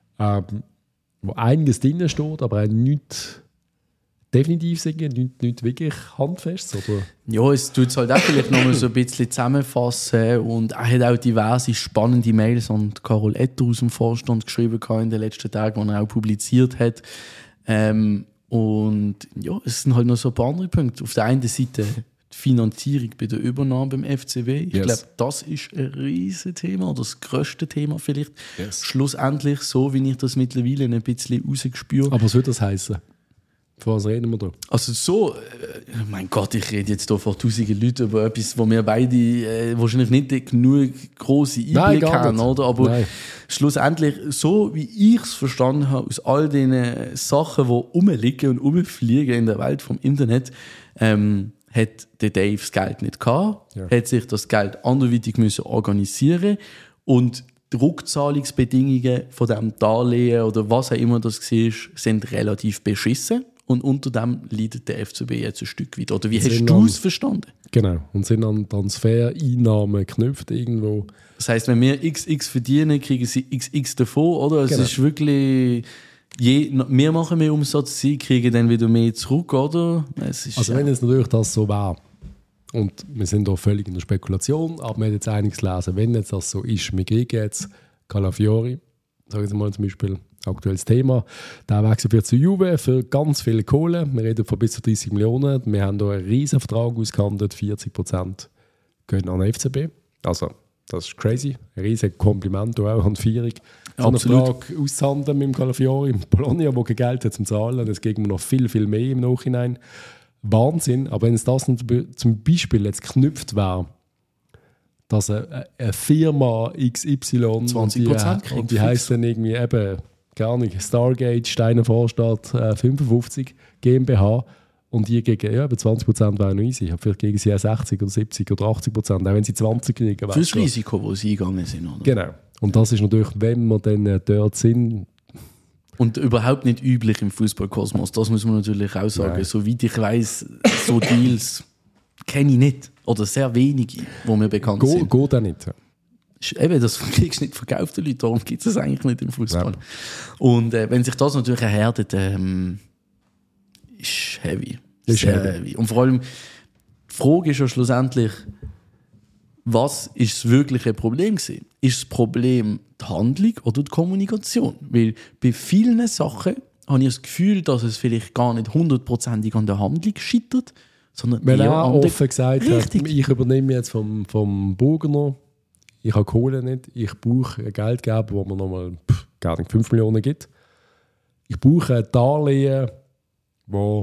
wo einiges drin steht, aber auch nichts definitiv sagen, nicht wirklich handfest, oder? Ja, es tut es halt auch vielleicht noch mal so ein bisschen zusammenfassen und er hat auch diverse spannende Mails an Carol Etter aus dem Vorstand geschrieben in den letzten Tagen, die er auch publiziert hat. Und ja, es sind halt noch so ein paar andere Punkte. Auf der einen Seite die Finanzierung bei der Übernahme beim FCB. Ich glaube, das ist ein riesen Thema, das grösste Thema vielleicht. Schlussendlich, so wie ich das mittlerweile ein bisschen rausgespürt. Aber was würde das heißen? Von was reden wir da? Also so, mein Gott, ich rede jetzt hier vor tausenden Leuten über etwas, wo wir beide wahrscheinlich nicht genug grosse Einblicke haben, oder? Aber schlussendlich, so wie ich es verstanden habe, aus all den Sachen, die rumliegen und rumfliegen in der Welt vom Internet, hat der Dave das Geld nicht gehabt, hat sich das Geld anderweitig müssen organisieren und die Rückzahlungsbedingungen von diesem Darlehen oder was auch immer das war, sind relativ beschissen. Und unter dem leidet der FCB jetzt ein Stück weit. Oder wie hast du es verstanden? Genau. Und sind an Transfereinnahmen geknüpft irgendwo. Das heisst, wenn wir XX verdienen, kriegen sie XX davon, oder? Es ist wirklich... wir machen mehr Umsatz, sie kriegen dann wieder mehr zurück, oder? Also wenn es natürlich das so wäre, und wir sind da völlig in der Spekulation, aber wir haben jetzt einiges gelesen, wenn jetzt das so ist, wir kriegen jetzt Calafiori, sagen Sie mal zum Beispiel, aktuelles Thema, der wechselt wird zu Juve für ganz viel Kohle, wir reden von bis zu 30 Millionen, wir haben hier einen riesen Vertrag ausgehandelt, 40% gehen an den FCB, also das ist crazy, ein riesiges Kompliment auch an die Vierung. So einen Vertrag auszuhandeln mit dem Calafiori, Bologna, wo kein Geld hat zum Zahlen, das geben wir noch viel, viel mehr im Nachhinein. Wahnsinn, aber wenn es das zum Beispiel jetzt geknüpft wäre, dass eine Firma XY 20% kriegt und die heisst dann irgendwie eben, gar nicht, Stargate, Steiner Vorstadt 55 GmbH und die gegen über 20% wäre noch easy. Vielleicht gegen sie 60 oder 70 oder 80%, auch wenn sie 20 kriegen. Für das Risiko, das sie eingegangen sind. Oder? Genau. Und das ist natürlich, wenn wir dann dort sind. Und überhaupt nicht üblich im Fußballkosmos, das muss man natürlich auch sagen. Nein. Soweit ich weiss, so Deals kenne ich nicht. Oder sehr wenige, die mir bekannt sind. Geht auch nicht. Eben, das kriegst du nicht verkauft, Leute. Darum gibt es eigentlich nicht im Fußball. Ja. Und wenn sich das natürlich erhärtet, ist heavy. Sehr heavy. Und vor allem, die Frage ist ja schlussendlich, was ist das wirkliche Problem gewesen? Ist das Problem die Handlung oder die Kommunikation? Weil bei vielen Sachen habe ich das Gefühl, dass es vielleicht gar nicht 100%ig an der Handlung scheitert, sondern wenn er offen gesagt hat, ich übernehme jetzt vom Burgener, ich habe Kohle nicht, ich brauche ein Geldgeber, wo mir nochmal gar nicht 5 Millionen gibt. Ich brauche ein Darlehen, wo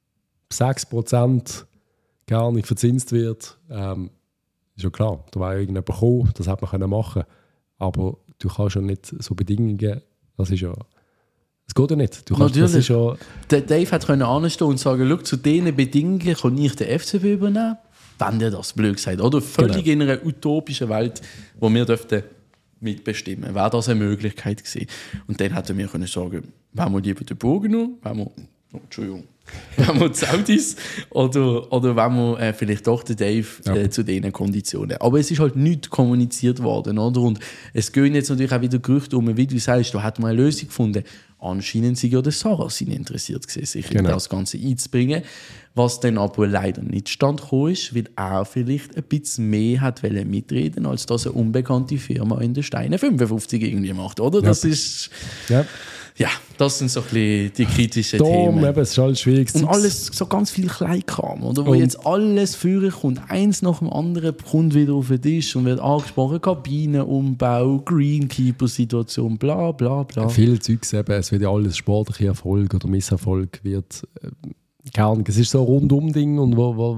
6% gar nicht verzinst wird. Ist ja klar, da war ja irgendjemand gekommen, das hätte man machen können. Aber du kannst ja nicht so Bedingungen, das ist ja, es geht ja nicht. Du kannst, das ist ja, der Dave hat anstehen und sagen, schau, zu diesen Bedingungen kann ich den FCB übernehmen, wenn der das blöd sagt. Oder völlig in einer utopischen Welt, wo wir dürften mitbestimmen, wäre das eine Möglichkeit gewesen. Und dann hätten wir können sagen, wenn wir lieber den Burgener, wenn wir die Saudis oder wenn wir vielleicht doch den Dave zu diesen Konditionen. Aber es ist halt nicht kommuniziert worden, oder? Und es gehen jetzt natürlich auch wieder Gerüchte um, wie du sagst, da hat man eine Lösung gefunden. Anscheinend sind ja der Sarrazin interessiert gewesen, sich in das Ganze einzubringen, was dann aber leider nicht stand gekommen ist, weil er vielleicht ein bisschen mehr hat mitreden, als dass eine unbekannte Firma in den Steinen 55 irgendwie macht, oder? Das ist... Ja, das sind so ein bisschen die kritischen Themen. Eben, es ist alles schwierig. Und alles so ganz viel Kleinkram, oder? Wo jetzt alles führen kommt, eins nach dem anderen kommt wieder auf den Tisch und wird angesprochen, Kabinenumbau, Greenkeeper-Situation, bla bla bla. Viel Zeugs eben, es wird ja alles sportlicher Erfolg oder Misserfolg wird, keine Ahnung, es ist so ein Rundum-Ding und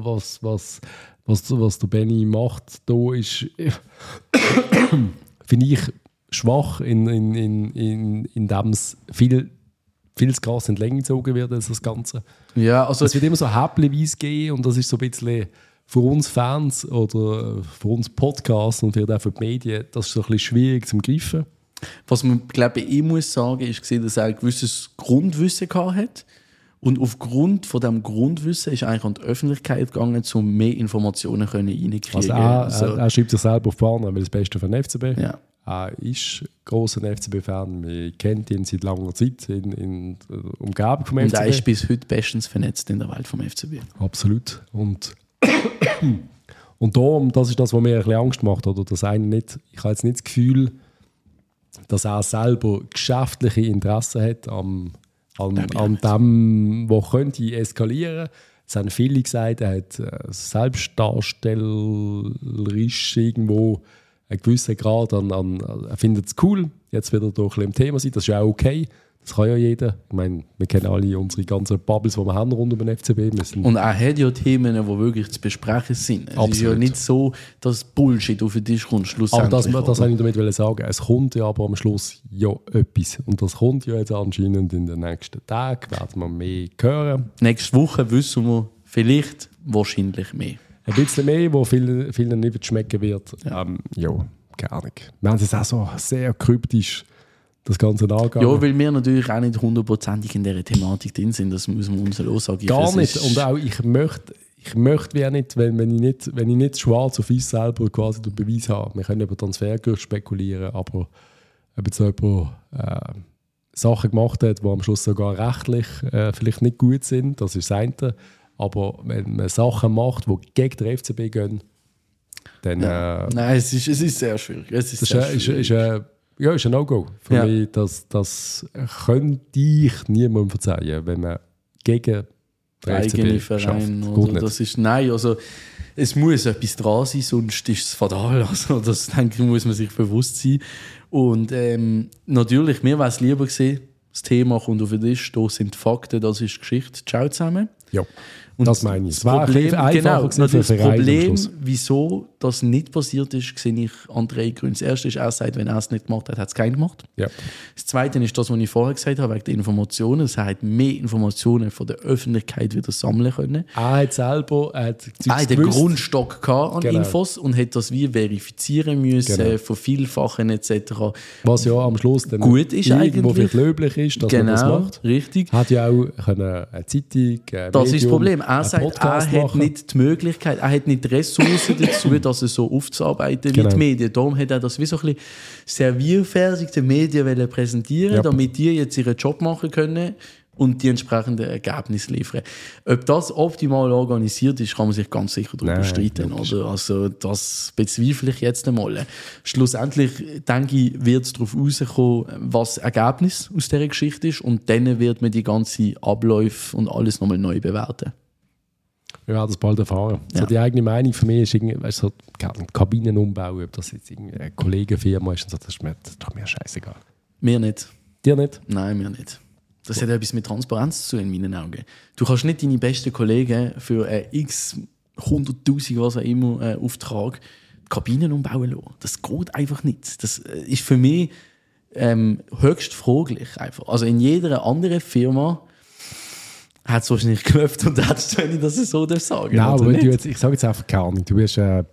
was der Benni macht, da ist, finde ich, schwach, in dem es viel zu krass in die Länge gezogen wird, das Ganze. Ja, also es wird immer so häppchenweise gehen und das ist so ein bisschen für uns Fans oder für uns Podcasts und vielleicht auch für die Medien, das ist so ein bisschen schwierig zu greifen. Was man, glaube ich, muss sagen, ist, dass er ein gewisses Grundwissen hat. Und aufgrund von diesem Grundwissen ist eigentlich an die Öffentlichkeit gegangen, um mehr Informationen reinkriegen. Also er schreibt sich selber auf die Fahne, weil das Beste für den FCB. Ja. Er ist grosser FCB-Fan, wir kennen ihn seit langer Zeit in der Umgebung vom FCB. Und er ist bis heute bestens vernetzt in der Welt vom FCB. Absolut. Und darum, das ist das, was mir ein bisschen Angst macht. Oder dass ich habe jetzt nicht das Gefühl, dass er selber geschäftliche Interessen hat an dem, was könnte eskalieren. Es haben viele gesagt, er hat selbstdarstellerisch irgendwo einen gewissen Grad er findet es cool, jetzt wieder ein bisschen im Thema sein, das ist ja auch okay, das kann ja jeder. Ich meine, wir kennen alle unsere ganzen Bubbles, die wir haben rund um den FCB. Und er hat ja Themen, die wirklich zu besprechen sind. Es ist ja nicht so, dass Bullshit auf den Tisch kommt, schlussendlich. Aber das wollte ich damit sagen. Es kommt ja aber am Schluss ja etwas. Und das kommt ja jetzt anscheinend in den nächsten Tagen, werden wir mehr hören. Nächste Woche wissen wir vielleicht wahrscheinlich mehr. Ein bisschen mehr, wo vielen nicht schmecken wird. Ja. keine Ahnung. Wir haben es auch so sehr kryptisch das Ganze angegangen. Ja, weil wir natürlich auch nicht 100%ig in dieser Thematik drin sind, das muss man uns auch sagen. Gar nicht. Und auch ich möchte wie auch nicht, wenn ich nicht schwarz auf weiß selber quasi den Beweis habe. Wir können über Transfergerüchte spekulieren, aber ob jetzt jemand Sachen gemacht hat, die am Schluss sogar rechtlich vielleicht nicht gut sind, das ist das eine. Aber wenn man Sachen macht, die gegen den FCB gehen, dann... Nein, es ist sehr schwierig. Ist ein No-Go. Für mich, das könnte ich niemandem verzeihen, wenn man gegen den eigene FCB Verein schafft. oder das ist... Nein, also es muss etwas dran sein, sonst ist es fatal. Also das, denke ich, muss man sich bewusst sein. Und natürlich, mir wäre es lieber gewesen, das Thema kommt auf den Tisch, da sind die Fakten, das ist die Geschichte. Ciao zusammen. Ja, und das meine ich. Das Problem, genau, das Problem, wieso das nicht passiert ist, sehe ich an 3 Gründen. Das erste ist, er sagt, wenn er es nicht gemacht hat, hat es keiner gemacht. Ja. Das zweite ist das, was ich vorher gesagt habe, wegen der Informationen. Er hat mehr Informationen von der Öffentlichkeit wieder sammeln können. Er hat selber den Grundstock an genau. Infos und hat das wie verifizieren müssen, genau. vervielfachen etc. Was ja am Schluss dann gut ist irgendwo eigentlich. Vielleicht löblich ist, dass man das macht. Richtig. Hat ja auch eine Zeitung, das ist das Problem. Er sagt, er hat nicht die Möglichkeit, er hat nicht die Ressourcen dazu, das so aufzuarbeiten wie die Medien. Darum hat er das wie so ein bisschen servierfertig den Medien präsentieren, damit die jetzt ihren Job machen können und die entsprechenden Ergebnisse liefern. Ob das optimal organisiert ist, kann man sich ganz sicher darüber streiten. Oder? Also das bezweifle ich jetzt einmal. Schlussendlich, denke ich, wird es darauf rauskommen, was das Ergebnis aus dieser Geschichte ist und dann wird man die ganzen Abläufe und alles nochmal neu bewerten. Wir werden das bald erfahren. Ja. So die eigene Meinung für mich ist irgendwie, weißt du, so Kabinen umbauen, ob das jetzt eine Kollegenfirma ist, und so, das ist doch mir scheißegal. Mir nicht. Dir nicht? Nein, mir nicht. Das hat etwas mit Transparenz zu tun, in meinen Augen. Du kannst nicht deine besten Kollegen für x 100'000, was auch immer, Auftrag Kabinen umbauen lassen. Das geht einfach nicht. Das ist für mich höchst fraglich. Einfach. Also in jeder anderen Firma hat es wahrscheinlich geklopft und hättest, wenn ich das so sagen darf. Nein, aber du jetzt, ich sage jetzt einfach keine Ahnung, du hast eine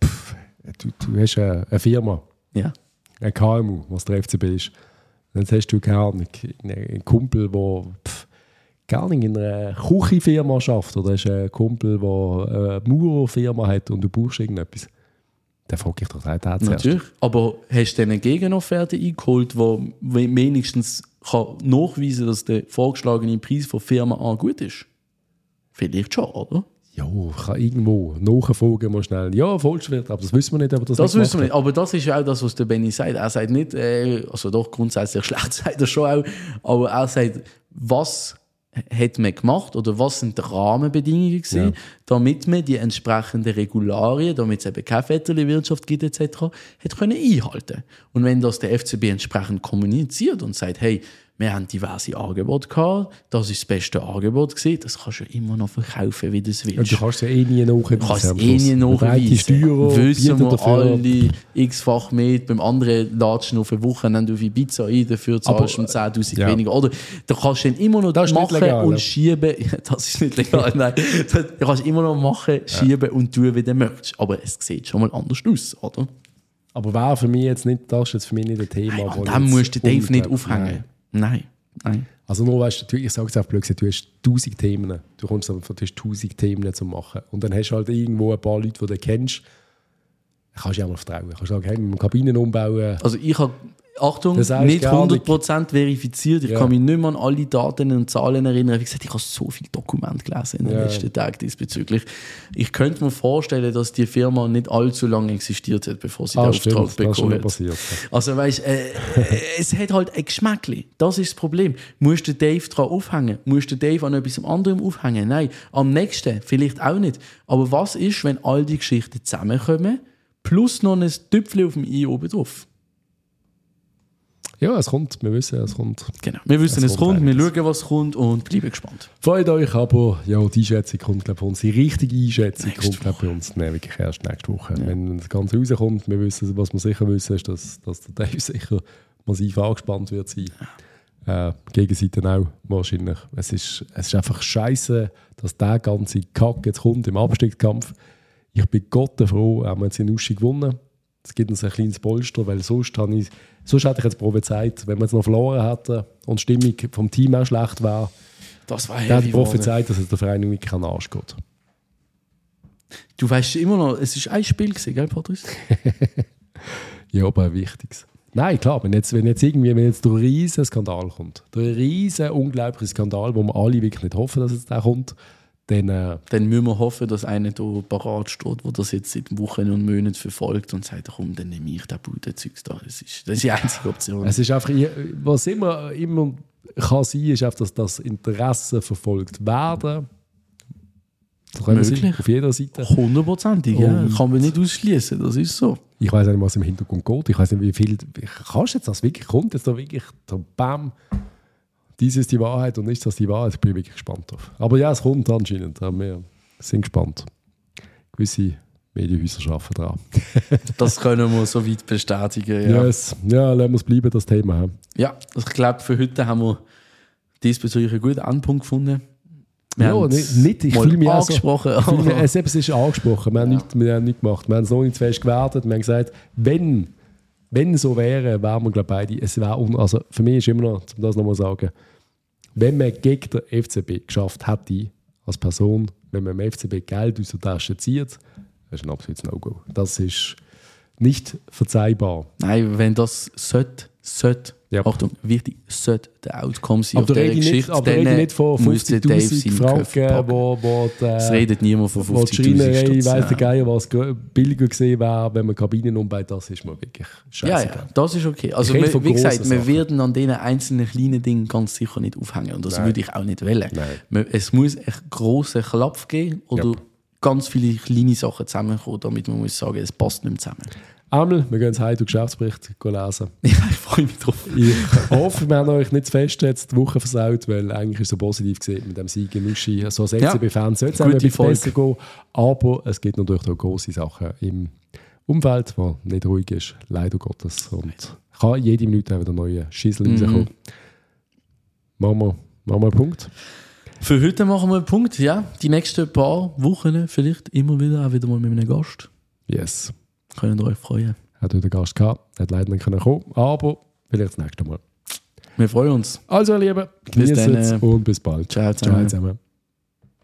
Firma, ein KMU, was der FCB ist. Und jetzt hast du keine Ahnung, einen Kumpel, der gar nicht in einer Küchenfirma arbeitet, oder hast einen Kumpel, der eine Maurerfirma hat und du brauchst irgendetwas. Dann frage ich doch zuerst. Natürlich, aber hast du eine Gegenofferte eingeholt, die wenigstens kann nachweisen, dass der vorgeschlagene Preis von Firma A gut ist? Vielleicht schon, oder? Ja, ich kann irgendwo nachfragen, mal schnell. Ja, Vollschwert, aber das wissen wir nicht. Aber das wissen wir nicht, aber das ist ja auch das, was der Benni sagt. Er sagt nicht, also doch grundsätzlich schlecht sagt er schon auch, aber er sagt, was hat man gemacht oder was sind die Rahmenbedingungen gewesen, damit man die entsprechenden Regularien, damit es eben keine Vetterli-Wirtschaft gibt etc., hat können einhalten. Und wenn das der FCB entsprechend kommuniziert und sagt, hey, wir haben diverse Angebote gehabt, das ist das beste Angebot gewesen, das kannst du ja immer noch verkaufen, wie du es willst. Und du kannst es ja nie nachweisen. Du kannst es nie nachweisen. Wissen wir alle x-fach mit, beim anderen latschen auf eine Wochenende auf Ibiza ein, dafür zahlst du 10'000 weniger. Oder du kannst dann immer noch das machen legal, und schieben. Ja, das ist nicht legal, nein. Du kannst immer noch machen, schieben und tun, wie du möchtest. Aber es sieht schon mal anders aus, oder? Aber wäre für mich jetzt nicht, das ist jetzt für mich nicht ein Thema. Nein, und dann musst du Dave nicht aufhängen. Nein. Also nur, weißt du, ich sage es auf blöd, du hast 1000 Themen. Du hast 1000 Themen zu machen. Und dann hast du halt irgendwo ein paar Leute, die du kennst. Da kannst du ja mal vertrauen. Du kannst sagen, hey, mit dem Kabinen umbauen. Also ich habe, Achtung, nicht 100% verifiziert. Ich kann mich nicht mehr an alle Daten und Zahlen erinnern. Wie gesagt, ich habe so viele Dokumente gelesen in den letzten Tagen diesbezüglich. Ich könnte mir vorstellen, dass die Firma nicht allzu lange existiert hat, bevor sie den Auftrag bekommen hat. Passiert, also weißt, es hat halt ein Geschmäckchen. Das ist das Problem. Musst du Dave dran aufhängen? Musst du Dave an etwas anderem aufhängen? Nein. Am nächsten vielleicht auch nicht. Aber was ist, wenn all die Geschichten zusammenkommen, plus noch ein Tüpfchen auf dem I oben drauf? Ja, es kommt. Wir wissen, es kommt. Genau. Wir wissen, es kommt. Wir schauen, was kommt und bleiben gespannt. Freut euch, aber ja, die Einschätzung kommt, glaube ich, bei uns. Die richtige Einschätzung kommt, glaube ich, bei uns wirklich erst nächste Woche. Ja. Wenn das Ganze rauskommt, wir wissen, was wir sicher wissen, ist, dass der Dave sicher massiv angespannt wird sein. Gegenseite auch wahrscheinlich. Es ist einfach scheiße, dass der ganze Kack jetzt kommt im Abstiegskampf. Ich bin Gott froh, haben wir jetzt in Uschi gewonnen. Es gibt uns ein kleines Polster, weil sonst hätte ich jetzt prophezeit, wenn wir es noch verloren hätten und die Stimmung vom Team auch schlecht wäre, das war dann hätte heavy ich prophezeit, dass es der Verein wirklich an den Arsch geht. Du weißt immer noch, es war ein Spiel gewesen, gell, Patrice? Ja, aber ein wichtiges. Nein, klar, wenn jetzt der riesen Skandal kommt, der riesen unglaubliche Skandal, wo wir alle wirklich nicht hoffen, dass es da kommt, dann müssen wir hoffen, dass einer da parat steht, der das jetzt seit Wochen und Monaten verfolgt und sagt, komm, dann nehme ich den Budenzeugs da. Das ist die einzige Option. Es ist einfach, was immer kann sein, ist einfach, dass das Interesse verfolgt werden. Möglich. Auf jeder Seite. 100%, ja. Kann man nicht ausschließen, das ist so. Ich weiß nicht, was im Hintergrund geht. Ich weiß nicht, wie viel. Kannst du jetzt das wirklich? Kommt jetzt da wirklich der Bam? Dies ist die Wahrheit und ist das die Wahrheit? Ich bin wirklich gespannt drauf. Aber ja, es kommt anscheinend. Wir sind gespannt. Gewisse Medienhäuser arbeiten daran. Das können wir so weit bestätigen. Ja, yes. Ja, lassen wir es bleiben, das Thema. Ja, ich glaube, für heute haben wir diesbezüglich einen guten Endpunkt gefunden. Ja, nicht. Ich fühle mich angesprochen. Es ist angesprochen. Wir haben nichts gemacht. Wir haben es noch nicht zu fest gewertet. Wir haben gesagt, wenn so wäre, wären wir, glaube ich, beide. Also für mich ist immer noch, um das nochmal zu sagen, wenn man gegen den FCB geschafft hätte, als Person, wenn man dem FCB Geld aus der Tasche zieht, das ist ein absolutes No-Go. Das ist nicht verzeihbar. Nein, wenn das sollte, Achtung, wichtig, sollte der Outcome sein. Aber da rede ich nicht von 50'000 Franken, wo es redet niemand von 50'000 Stutz. Ich weiss der Geier, was billiger gesehen wäre, wenn man Kabinen umbaut, das ist mir wirklich scheiße. Ja, das ist okay. Also wie gesagt, wir werden an diesen einzelnen kleinen Dingen ganz sicher nicht aufhängen und das würde ich auch nicht wollen. Es muss einen grossen Klapp geben oder ganz viele kleine Sachen zusammenkommen, damit man muss sagen, es passt nicht mehr zusammen. Einmal, wir gehen heute den Geschäftsbericht lesen. Ja, ich freue mich drauf. Ich hoffe, wir haben euch nicht zu fest jetzt die Woche versaut, weil eigentlich ist es so positiv gesehen mit dem Sieg in Uschi. So als FCB-Fan sollte es ein bisschen besser gehen. Aber es gibt natürlich auch grosse Sachen im Umfeld, wo nicht ruhig ist, leider Gottes. Und kann jede Minute wieder neue Schissel rauskommen. Machen wir einen Punkt. Für heute machen wir einen Punkt, ja. Die nächsten paar Wochen vielleicht immer wieder, auch wieder mal mit einem Gast. Yes. Könnt ihr euch freuen. Hat heute einen Gast gehabt, hat leider nicht kommen, aber vielleicht das nächste Mal. Wir freuen uns. Also, ihr Lieben, genießt es und bis bald. Ciao zusammen. Ciao zusammen.